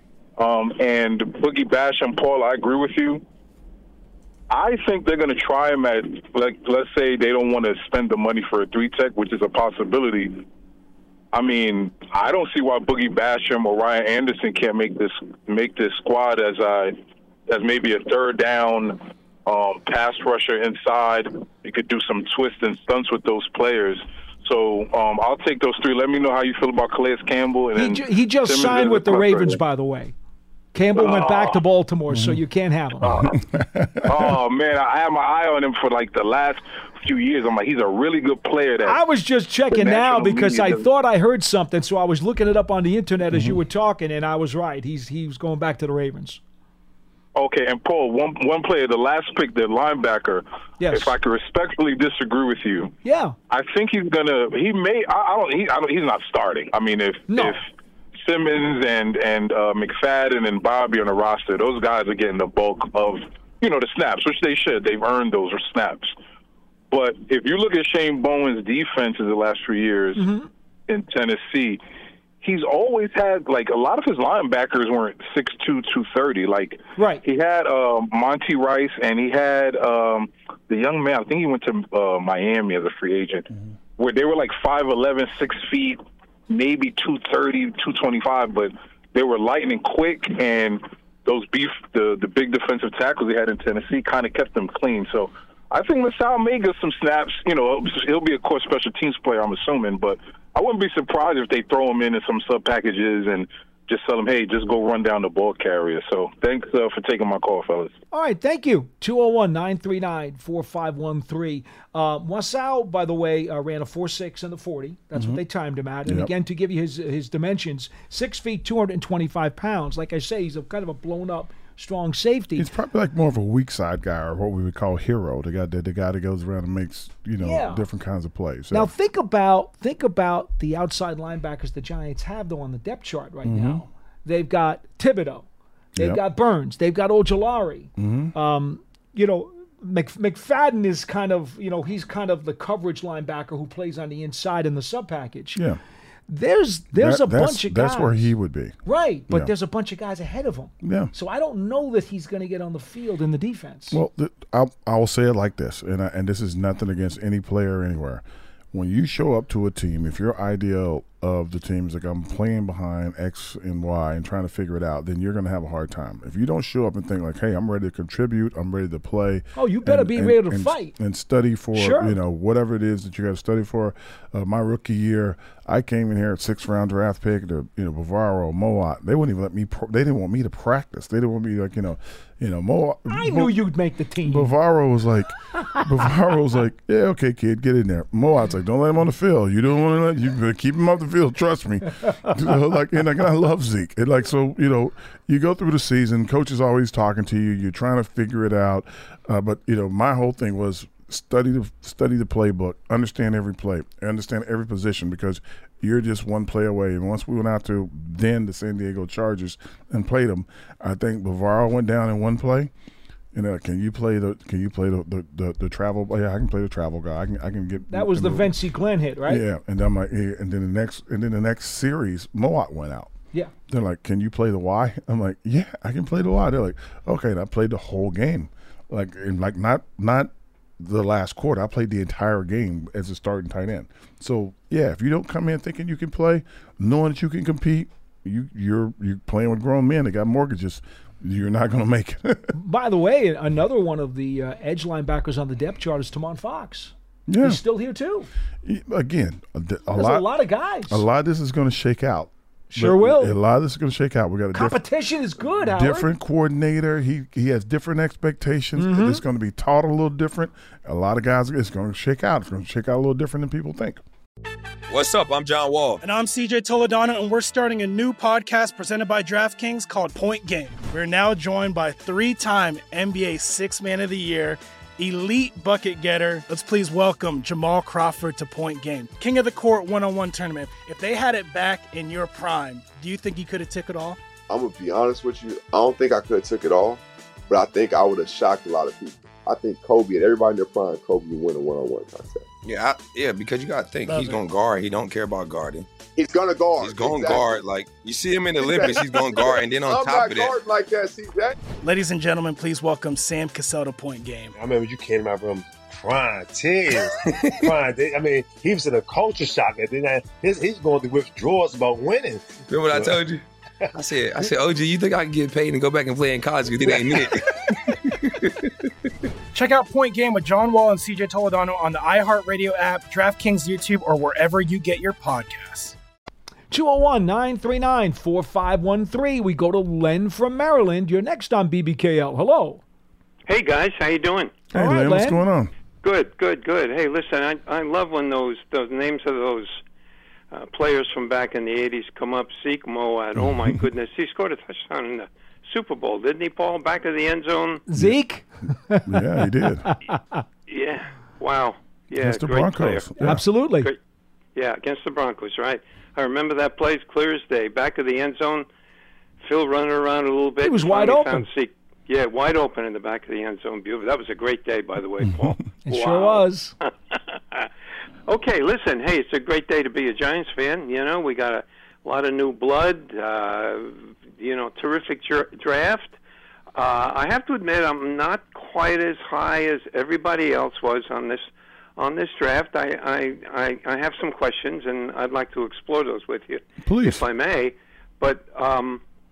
and Boogie Basham. Paul, I agree with you. I think they're going to try him at, let's say they don't want to spend the money for a 3 tech, which is a possibility. I mean, I don't see why Boogie Basham or Ryan Anderson can't make this squad as maybe a third down pass rusher inside. You could do some twists and stunts with those players. So I'll take those 3. Let me know how you feel about Calais Campbell. And he just Simmons signed with the Ravens, right? by the way. Campbell went back to Baltimore, so you can't have him. Oh, man, I had my eye on him for the last few years. I'm like, he's a really good player. I was just checking now because I thought I heard something, so I was looking it up on the internet as you were talking, and I was right. He was going back to the Ravens. Okay, and Paul, one player, the last pick, the linebacker. Yes. If I could respectfully disagree with you, yeah, I think he's gonna. He may. He's not starting. I mean, if Simmons and McFadden and Bobby on the roster, those guys are getting the bulk of the snaps, which they should. They've earned those snaps. But if you look at Shane Bowen's defense in the last 3 years in Tennessee, he's always had, a lot of his linebackers weren't 6'2", 230. Right. He had Monty Rice, and he had the young man, I think he went to Miami as a free agent, where they were 5'11", 6 feet, maybe 230, 225, but they were lightning quick, and the big defensive tackles they had in Tennessee kind of kept them clean. So I think LaSalle may get some snaps. You know, he'll be a core special teams player, I'm assuming, but I wouldn't be surprised if they throw him in some sub packages and just tell him, hey, just go run down the ball carrier. So thanks for taking my call, fellas. All right, thank you. 201-939-4513. Wasau, by the way, ran a 4.6 in the 40. That's what they timed him at. And again, to give you his dimensions, 6 feet, 225 pounds. Like I say, he's kind of a blown-up, strong safety. He's probably like more of a weak side guy, or what we would call hero. The guy that goes around and makes different kinds of plays. So. Now think about the outside linebackers the Giants have though on the depth chart right now. They've got Thibodeau, they've got Burns, they've got Ojulari. McFadden is kind of he's kind of the coverage linebacker who plays on the inside in the sub package. Yeah. There's a bunch of guys. That's where he would be. Right, but there's a bunch of guys ahead of him. Yeah. So I don't know that he's going to get on the field in the defense. Well, I'll say it like this, and this is nothing against any player anywhere. When you show up to a team, if your idea of the team is like I'm playing behind X and Y and trying to figure it out, then you're going to have a hard time. If you don't show up and think like, hey, I'm ready to contribute, I'm ready to play. Oh, you better be ready to fight. And study for, whatever it is that you got to study for. My rookie year, I came in here at 6th round draft pick to, Bavaro, Moat. They wouldn't even let me, they didn't want me to practice. They didn't want me like, Moat. I knew you'd make the team. Bavaro was like, yeah, okay, kid, get in there. Moat's like, don't let him on the field. You don't want to let, you keep him off the field. Trust me. And I love Zeke. And you go through the season. Coach is always talking to you. You're trying to figure it out. But my whole thing was study the playbook, understand every play, understand every position, because you're just one play away. And once we went out to the San Diego Chargers and played them, I think Bavaro went down in one play. Can you play the travel? Yeah, I can play the travel guy. I can get. That was the Vince Glenn hit, right? Yeah, and I'm like, and then the next series, Moat went out. Yeah. They're like, can you play the Y? I'm like, yeah, I can play the Y. They're like, okay, and I played the whole game, not the last quarter. I played the entire game as a starting tight end. So yeah, if you don't come in thinking you can play, knowing that you can compete, you're playing with grown men that got mortgages. You're not going to make it. By the way, another one of the edge linebackers on the depth chart is Tamon Fox. Yeah. He's still here, too. Again, there's a lot of guys. A lot of this is going to shake out. Sure will. A lot of this is going to shake out. We got a competition is good, Howard. Different coordinator. He has different expectations. It's going to be taught a little different. A lot of guys, it's going to shake out. It's going to shake out a little different than people think. What's up? I'm John Wall. And I'm CJ Toledano, and we're starting a new podcast presented by DraftKings called Point Game. We're now joined by 3-time NBA Sixth Man of the Year, elite bucket getter. Let's please welcome Jamal Crawford to Point Game. King of the Court one-on-one tournament. If they had it back in your prime, do you think you could have took it all? I'm going to be honest with you. I don't think I could have took it all, but I think I would have shocked a lot of people. I think Kobe and everybody in their prime, Kobe would win a one-on-one contest. Yeah, because you got to think, he's going to guard. He don't care about guarding. He's going to guard. He's going to guard. Like, you see him in the Olympics, he's going to guard. And then on top of that. I'm not guarding like that, CJ. Ladies and gentlemen, please welcome Sam Cassell to Point Game. I remember you came to my room crying, tears. Crying. I mean, he was in a culture shock. And then he's going through withdrawals about winning. Remember what I told you? I said, OG, you think I can get paid and go back and play in college because it ain't it? Check out Point Game with John Wall and CJ Toledano on the iHeartRadio app, DraftKings YouTube, or wherever you get your podcasts. 201-939-4513. We go to Len from Maryland. You're next on BBKL. Hello. Hey, guys. How you doing? Hey, Len. What's going on? Good. Hey, listen, I love when those names of those players from back in the 80s come up. Zeke Moat. Oh, my goodness. He scored a touchdown in the Super Bowl, didn't he, Paul? Back of the end zone. Zeke? Yeah, he did. Yeah. Wow. Yeah. Against the Broncos. Yeah. Absolutely. Great. Yeah, against the Broncos, right? I remember that play clear as day. Back of the end zone, Phil running around a little bit. He was wide open. Yeah, wide open in the back of the end zone. Beautiful. That was a great day, by the way, Paul. It sure was. Okay, listen. Hey, it's a great day to be a Giants fan. You know, we got a lot of new blood. Terrific draft. I have to admit, I'm not quite as high as everybody else was on this draft. I have some questions, and I'd like to explore those with you, please, if I may. But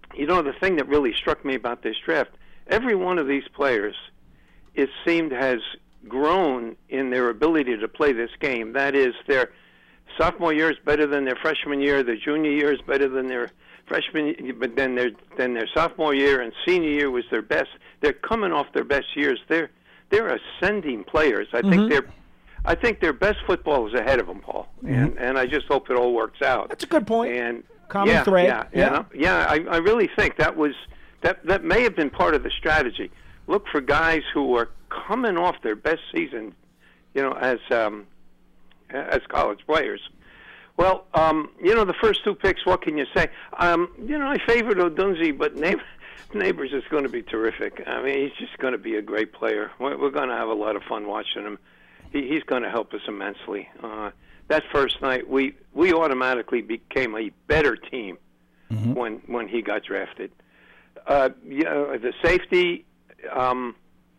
the thing that really struck me about this draft, every one of these players, it seemed, has grown in their ability to play this game. That is, their sophomore year is better than their freshman year, their junior year is better than their freshman, but then their sophomore year and senior year was their best. They're coming off their best years. They're ascending players. I think their best football is ahead of them, Paul. And I just hope it all works out. That's a good point. And common thread. I really think that may have been part of the strategy. Look for guys who are coming off their best season, as college players. Well, the first 2 picks, what can you say? I favored Odunze, but Neighbors is going to be terrific. I mean, he's just going to be a great player. We're going to have a lot of fun watching him. He's going to help us immensely. That first night, we automatically became a better team when he got drafted. The safety, I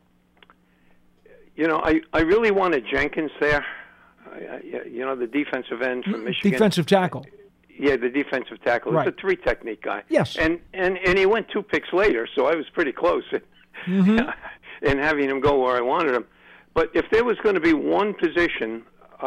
really wanted Jenkins there. The defensive end from Michigan. Defensive tackle. Yeah, the defensive tackle. Right. It's a 3-technique guy. Yes. And he went 2 picks later, so I was pretty close in having him go where I wanted him. But if there was going to be one position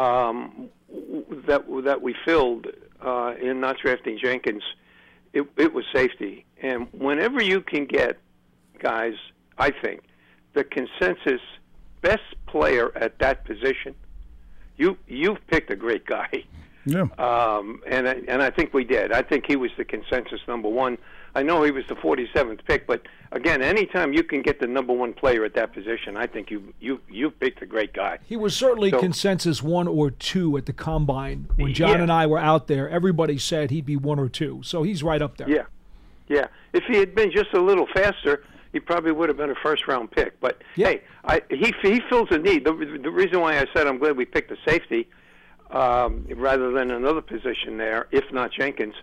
that we filled in not drafting Jenkins, it was safety. And whenever you can get, guys, I think, the consensus best player at that position, you've picked a great guy. Yeah. And I think we did. I think he was the consensus number one. I know he was the 47th pick, but again, anytime you can get the number one player at that position, I think you picked a great guy. He was certainly consensus 1 or 2 at the combine. When John and I were out there, everybody said he'd be 1 or 2. So he's right up there. Yeah. If he had been just a little faster, he probably would have been a first-round pick. But hey, he fills a need. The reason why I said I'm glad we picked a safety rather than another position there, if not Jenkins,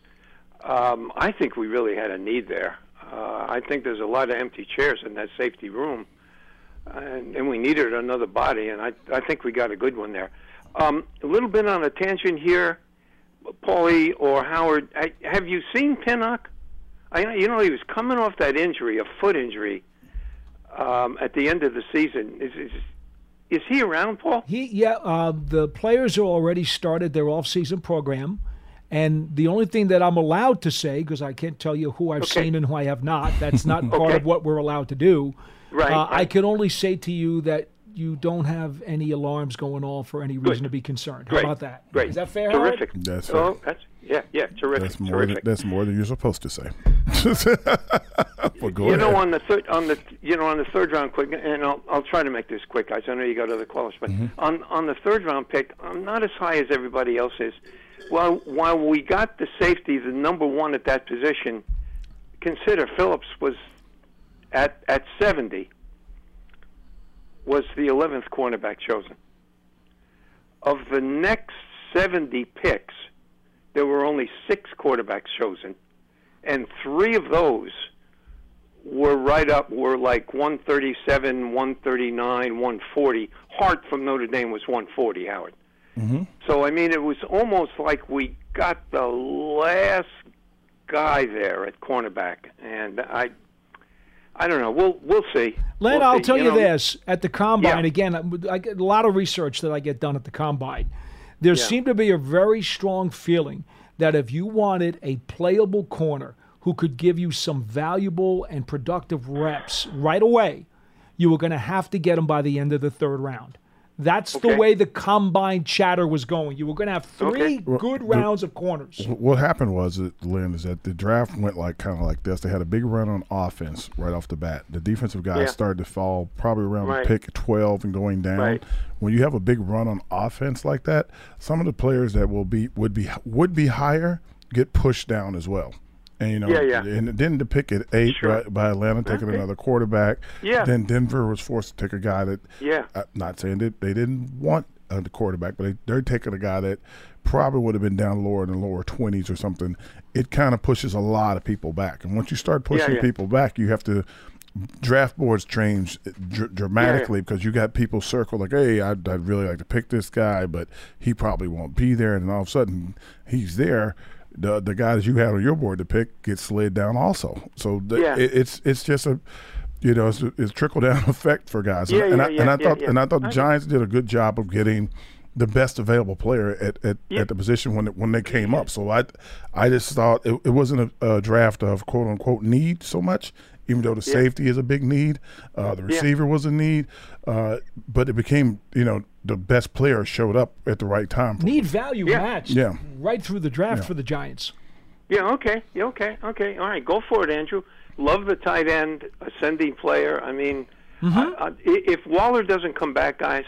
I think we really had a need there. I think there's a lot of empty chairs in that safety room, and we needed another body, and I think we got a good one there. A little bit on a tangent here, Paulie or Howard, have you seen Pinnock? He was coming off that injury, a foot injury, at the end of the season. Is he around, Paul? The players are already started their off-season program, and the only thing that I'm allowed to say, because I can't tell you who I've seen and who I have not, that's not part of what we're allowed to do. Right. I can only say to you that you don't have any alarms going off for any reason to be concerned. How about that? Great. Is that fair? Terrific. Howard? That's right. Terrific. That's more than you're supposed to say. Well, go ahead. On the third round quick, and I'll try to make this quick, guys. I know you got other callers, but on the third round pick, I'm not as high as everybody else is. Well, while we got the safety, the number one at that position, consider Phillips was at 70. Was the 11th cornerback chosen. Of the next 70 picks, there were only 6 quarterbacks chosen, and 3 of those were like 137, 139, 140. Hart from Notre Dame was 140, Howard. So, I mean, it was almost like we got the last guy there at cornerback, and I don't know. We'll see. Len, I'll tell you this. At the Combine, again, I get a lot of research that I get done at the Combine. There seemed to be a very strong feeling that if you wanted a playable corner who could give you some valuable and productive reps right away, you were going to have to get him by the end of the third round. That's the way the Combine chatter was going. You were going to have 3 good rounds of corners. What happened was, Lynn, is that the draft went kind of like this. They had a big run on offense right off the bat. The defensive guys started to fall probably around pick 12 and going down. Right. When you have a big run on offense like that, some of the players that would be higher get pushed down as well. And and then the pick at 8 by Atlanta taking another quarterback. Then Denver was forced to take a guy that not saying that they didn't want the quarterback, but they're taking a guy that probably would have been down lower in the lower 20s or something. It kind of pushes a lot of people back, and once you start pushing people back, you have to draft boards change dramatically because you got people circled like, hey, I'd really like to pick this guy, but he probably won't be there, and all of a sudden he's there. the guys you had on your board to pick get slid down also. So it's just a it's trickle down effect for guys. And I thought the Giants did a good job of getting the best available player at the position when they came up. So I just thought it wasn't a draft of quote unquote need so much. Even though the safety is a big need, the receiver was a need, but it became, the best player showed up at the right time. Need value matched right through the draft for the Giants. Yeah, okay. All right, go for it, Andrew. Love the tight end, ascending player. I mean, if Waller doesn't come back, guys,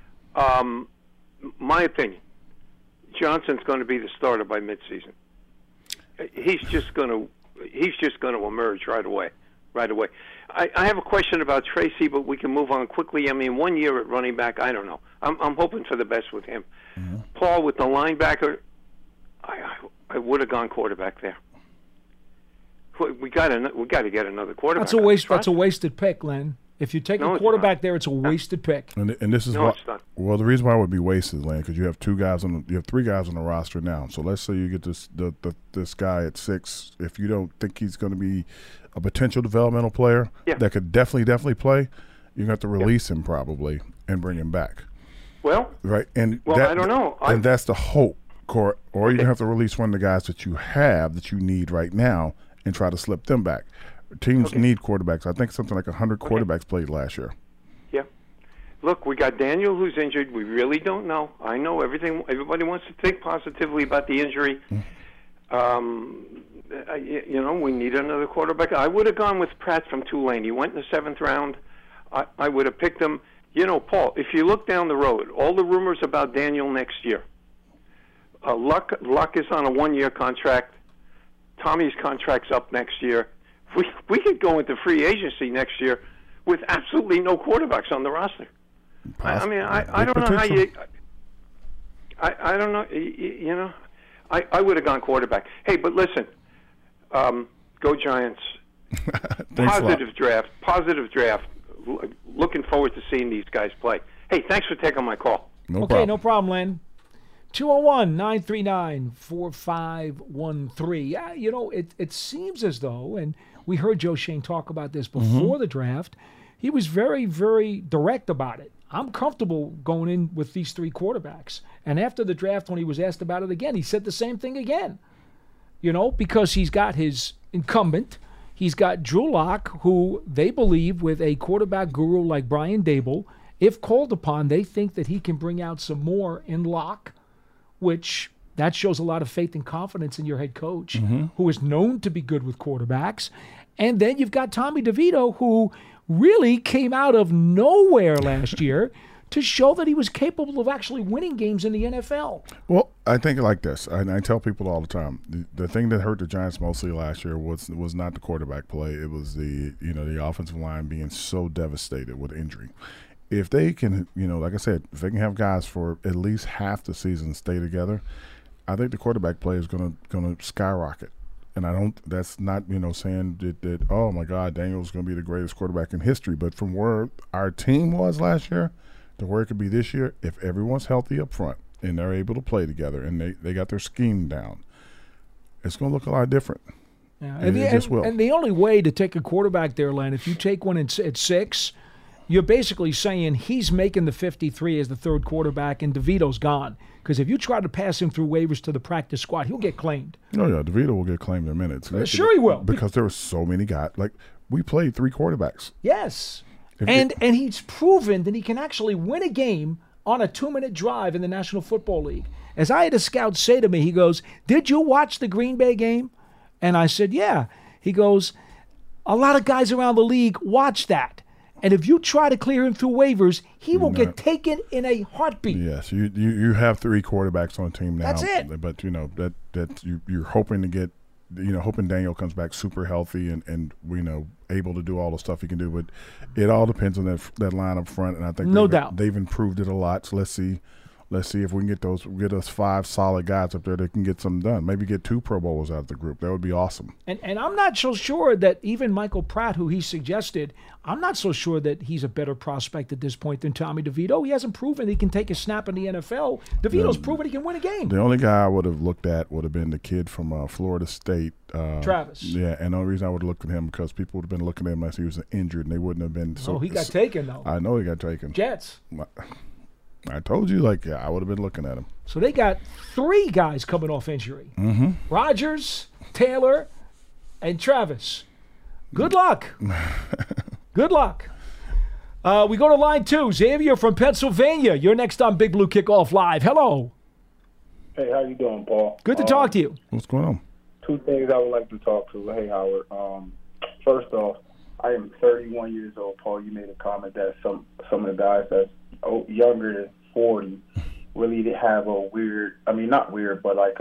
my opinion, Johnson's going to be the starter by midseason. He's just going to emerge right away. I have a question about Tracy, but we can move on quickly. I mean, 1 year at running back, I don't know. I'm hoping for the best with him. Paul, with the linebacker, I would have gone quarterback there. We got to get another quarterback. That's a wasted pick, Len. If you take a quarterback there, it's a wasted pick. And this is the reason why it would be wasted, Lane, because you have 3 guys on the roster now. So let's say you get this guy at 6. If you don't think he's going to be a potential developmental player that could definitely play, you're going to have to release him probably and bring him back. Well, right, and I don't know. And that's the hope, or you're going to have to release one of the guys that you have that you need right now and try to slip them back. Teams need quarterbacks. I think something like 100 quarterbacks played last year. Yeah. Look, we got Daniel who's injured. We really don't know. I know everything. Everybody wants to think positively about the injury. We need another quarterback. I would have gone with Pratt from Tulane. He went in the 7th round. I would have picked him. Paul, if you look down the road, all the rumors about Daniel next year, Luck is on a 1-year contract. Tommy's contract's up next year. We could go into free agency next year with absolutely no quarterbacks on the roster. I mean, I don't know how you. I don't know. I would have gone quarterback. Hey, but listen, go Giants. Positive draft. Looking forward to seeing these guys play. Hey, thanks for taking my call. No problem, Len. 201-939-4513. Yeah, it seems as though, and we heard Joe Schoen talk about this before the draft, he was very, very direct about it. I'm comfortable going in with these 3 quarterbacks. And after the draft, when he was asked about it again, he said the same thing again. Because he's got his incumbent. He's got Drew Lock, who they believe with a quarterback guru like Brian Daboll, if called upon, they think that he can bring out some more in Lock, which that shows a lot of faith and confidence in your head coach, who is known to be good with quarterbacks. And then you've got Tommy DeVito, who really came out of nowhere last year to show that he was capable of actually winning games in the NFL. Well, I think like this, and I tell people all the time, the thing that hurt the Giants mostly last year was not the quarterback play. It was the offensive line being so devastated with injury. If they can, like I said, if they can have guys for at least half the season stay together, I think the quarterback play is going to skyrocket. And that's not, saying that, oh my God, Daniel's going to be the greatest quarterback in history. But from where our team was last year to where it could be this year, if everyone's healthy up front and they're able to play together and they got their scheme down, it's going to look a lot different. Yeah. And the only way to take a quarterback there, Len, if you take one at 6, you're basically saying he's making the 53 as the 3rd quarterback and DeVito's gone. Because if you try to pass him through waivers to the practice squad, he'll get claimed. Oh, yeah, DeVito will get claimed in minutes. Sure he will. Because there were so many guys. Like, we played 3 quarterbacks. Yes. And he's proven that he can actually win a game on a 2-minute drive in the National Football League. As I had a scout say to me, he goes, "Did you watch the Green Bay game?" And I said, "Yeah." He goes, "A lot of guys around the league watch that. And if you try to clear him through waivers, he will get taken in a heartbeat." Yes, you have 3 quarterbacks on the team now. That's it. But that you're hoping to get, hoping Daniel comes back super healthy and able to do all the stuff he can do. But it all depends on that line up front, and I think no doubt they've improved it a lot. So let's see let's see if we can get us 5 solid guys up there that can get something done. Maybe get 2 Pro Bowlers out of the group. That would be awesome. And I'm not so sure that even Michael Pratt, who he suggested, I'm not so sure that he's a better prospect at this point than Tommy DeVito. He hasn't proven he can take a snap in the NFL. DeVito's proven he can win a game. The only guy I would have looked at would have been the kid from Florida State. Travis. Yeah, and the only reason I would have looked at him because people would have been looking at him as he was injured, and they wouldn't have been so. Oh, he got taken, though. I know he got taken. Jets. I told you, I would have been looking at him. So they got 3 guys coming off injury. Mm-hmm. Rodgers, Taylor, and Travis. Good luck. Good luck. We go to line 2. Xavier from Pennsylvania. You're next on Big Blue Kickoff Live. Hello. Hey, how you doing, Paul? Good to talk to you. What's going on? 2 things I would like to talk to. Hey, Howard. First off, I am 31 years old, Paul. You made a comment that some of the guys that's younger than 40 really did have a weird, not weird, but like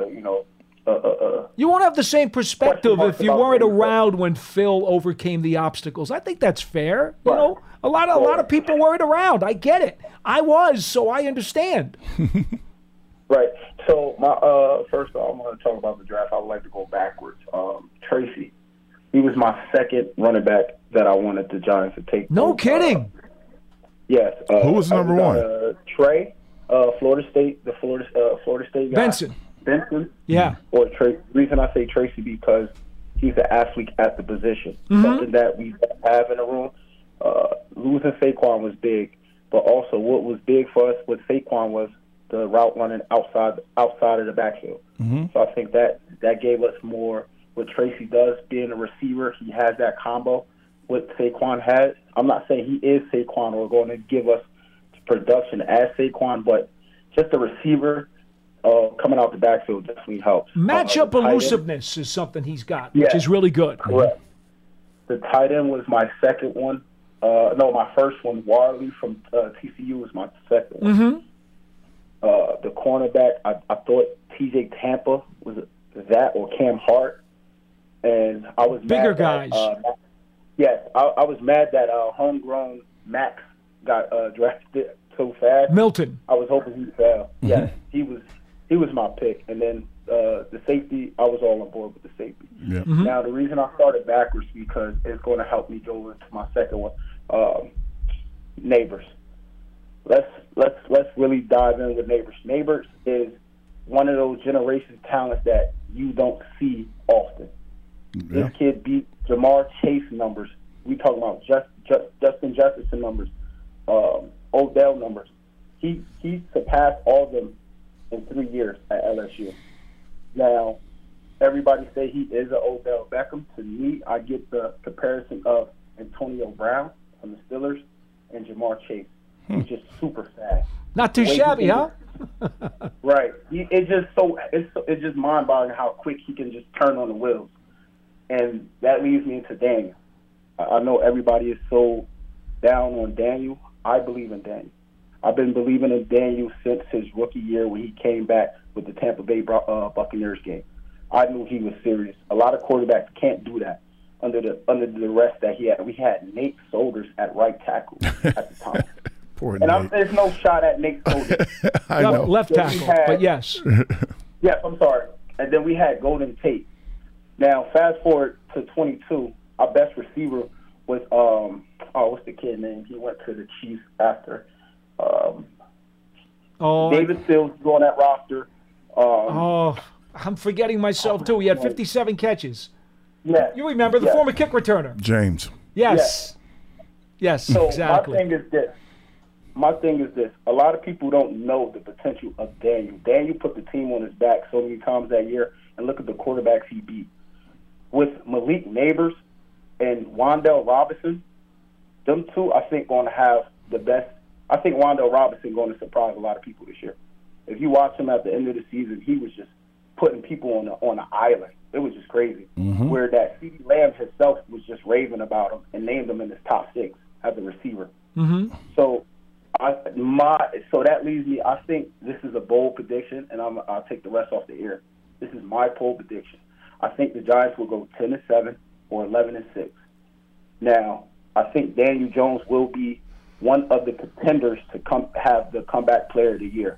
you won't have the same perspective if you weren't around when Phil overcame the obstacles. I think that's fair. Right. You know, a lot of people weren't around. I get it. I was, so I understand. Right. So first of all, I'm going to talk about the draft. I would like to go backwards. Tracy, he was my second running back that I wanted the Giants to take. No kidding. Yes. Who was number 1? Trey, Florida State, the Florida State guy. Benson. Yeah. Or Tracy. The reason I say Tracy because he's an athlete at the position. Mm-hmm. Something that we have in the room. Losing Saquon was big, but also what was big for us with Saquon was the route running outside of the backfield. Mm-hmm. So I think that gave us more. What Tracy does, being a receiver, he has that combo. What Saquon has, I'm not saying he is Saquon or going to give us production as Saquon, but just a receiver coming out the backfield definitely helps. Matchup elusiveness is something he's got, which is really good. Correct. The tight end was my second one. My first one. Warley from TCU was my second one. Mm-hmm. The cornerback, I thought T.J. Tampa was that or Cam Hart, and I was bigger mad guys. Yes, I was mad that homegrown Max got drafted so fast. Milton. I was hoping he fell. Mm-hmm. Yes, he was my pick, and then the safety, I was all on board with the safety. Yeah. Mm-hmm. Now the reason I started backwards because it's going to help me go into my second one. Neighbors. Let's really dive in with Neighbors. Neighbors is one of those generation talents that you don't see often. Yeah. This kid beat Jamar Chase numbers. We talking about Justin Jefferson numbers, Odell numbers. He surpassed all of them in 3 years at LSU. Now, everybody say he is an Odell Beckham. To me, I get the comparison of Antonio Brown from the Steelers and Jamar Chase. He's just super fast. Not too shabby, huh? Right. It's just mind-boggling how quick he can just turn on the wheels. And that leads me into Daniel. I know everybody is so down on Daniel. I believe in Daniel. I've been believing in Daniel since his rookie year when he came back with the Tampa Bay Buccaneers game. I knew he was serious. A lot of quarterbacks can't do that under the rest that he had. We had Nate Soldiers at right tackle at the time. Poor and Nate. there's no shot at Nate Soldiers. I know. Left tackle, but yes. Yes, I'm sorry. And then we had Golden Tate. Now, fast forward to 22, our best receiver was, what's the kid name? He went to the Chiefs after. David Sills on that roster. I'm forgetting myself, too. He had 57 catches. Yeah. You remember the former kick returner. James. Yes. Yes, so exactly. My thing is this. A lot of people don't know the potential of Daniel. Daniel put the team on his back so many times that year, and look at the quarterbacks he beat. With Malik Neighbors and Wan'Dale Robinson, them two, I think, going to have the best. I think Wan'Dale Robinson going to surprise a lot of people this year. If you watch him at the end of the season, he was just putting people on the island. It was just crazy. Mm-hmm. Where that CeeDee Lamb himself was just raving about him and named him in his top 6 as a receiver. Mm-hmm. So that leaves me. I think this is a bold prediction, and I'll take the rest off the air. This is my bold prediction. I think the Giants will go 10-7 or 11-6. Now, I think Daniel Jones will be one of the contenders to have the comeback player of the year.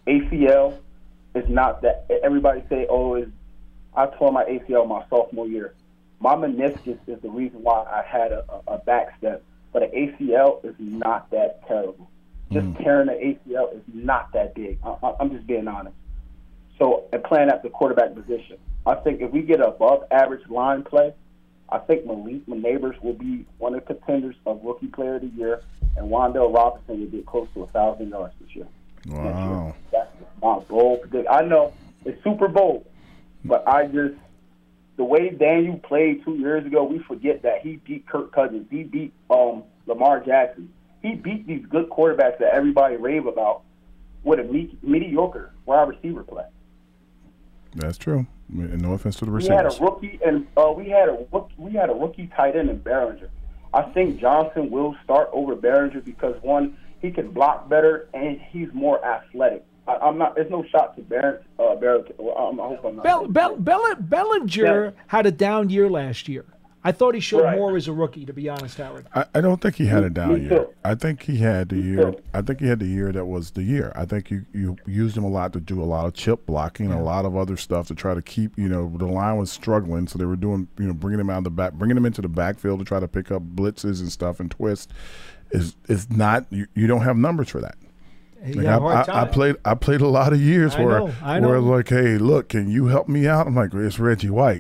ACL is not that. Everybody say, I tore my ACL my sophomore year. My meniscus is the reason why I had a back step. But an ACL is not that terrible. Just tearing an ACL is not that big. I'm just being honest. So, and playing at the quarterback position, I think if we get above average line play, I think Malik Neighbors will be one of the contenders of Rookie Player of the Year, and Wan'Dale Robinson will get close to 1,000 yards this year. Wow. That's my bold prediction. I know it's super bold, but the way Daniel played 2 years ago, we forget that he beat Kirk Cousins. He beat Lamar Jackson. He beat these good quarterbacks that everybody rave about with a mediocre wide receiver play. That's true. No offense to the receivers. We had a rookie, and we had a rookie tight end in Behringer. I think Johnson will start over Behringer because one, he can block better and he's more athletic. I'm not. There's no shot to Behringer. I hope I'm not. Bellinger had a down year last year. I thought he showed more as a rookie, to be honest, Howard. I don't think he had a down year. I think he had the year. I think he had the year that was the year. I think you used him a lot to do a lot of chip blocking and a lot of other stuff to try to keep. The line was struggling, so they were doing. Bringing him out of the back, bringing him into the backfield to try to pick up blitzes and stuff and twists. Is not. You don't have numbers for that. I played a lot of years where like, hey, look, can you help me out? I'm like, it's Reggie White.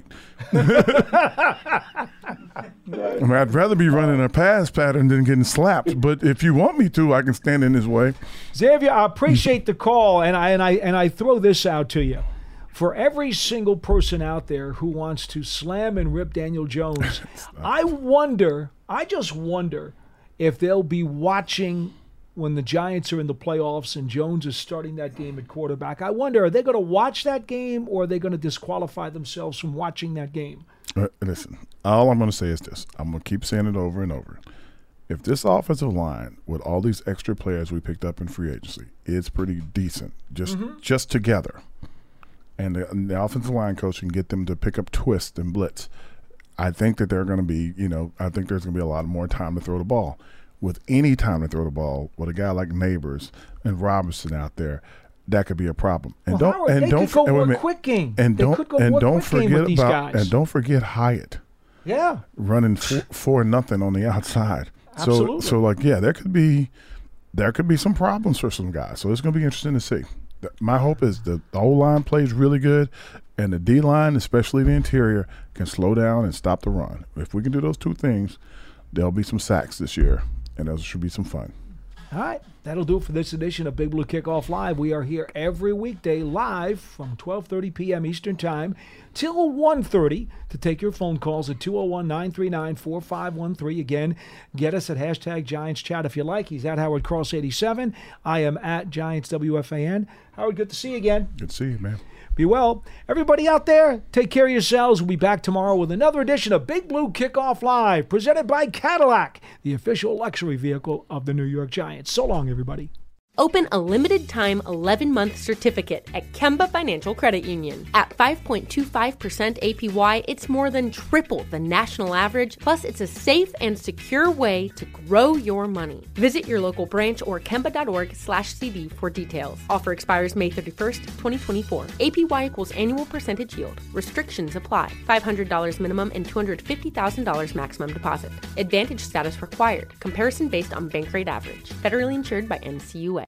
I'd rather be running a pass pattern than getting slapped. But if you want me to, I can stand in his way. Xavier, I appreciate the call, and I throw this out to you. For every single person out there who wants to slam and rip Daniel Jones, I just wonder if they'll be watching when the Giants are in the playoffs and Jones is starting that game at quarterback. I wonder, are they going to watch that game or are they going to disqualify themselves from watching that game? Listen, all I'm going to say is this. I'm going to keep saying it over and over. If this offensive line with all these extra players we picked up in free agency is pretty decent, just together, and the offensive line coach can get them to pick up twist and blitz, I think that they're going to be, I think there's going to be a lot more time to throw the ball. With any time to throw the ball, with a guy like Neighbors and Robinson out there, that could be a problem. And don't forget Hyatt. Yeah, running 4-0 on the outside. Absolutely. So there could be some problems for some guys. So it's going to be interesting to see. My hope is the O-line plays really good, and the D-line, especially the interior, can slow down and stop the run. If we can do those two things, there'll be some sacks this year. And those should be some fun. All right. That'll do it for this edition of Big Blue Kickoff Live. We are here every weekday live from 12:30 p.m. Eastern Time till 1:30 to take your phone calls at 201-939-4513. Again, get us at #GiantsChat if you like. He's at Howard Cross 87. I am at GiantsWFAN. Howard, good to see you again. Good to see you, man. Be well. Everybody out there, take care of yourselves. We'll be back tomorrow with another edition of Big Blue Kickoff Live, presented by Cadillac, the official luxury vehicle of the New York Giants. So long, everybody. Open a limited-time 11-month certificate at Kemba Financial Credit Union. At 5.25% APY, it's more than triple the national average, plus it's a safe and secure way to grow your money. Visit your local branch or kemba.org/CD for details. Offer expires May 31st, 2024. APY equals annual percentage yield. Restrictions apply. $500 minimum and $250,000 maximum deposit. Advantage status required. Comparison based on bank rate average. Federally insured by NCUA.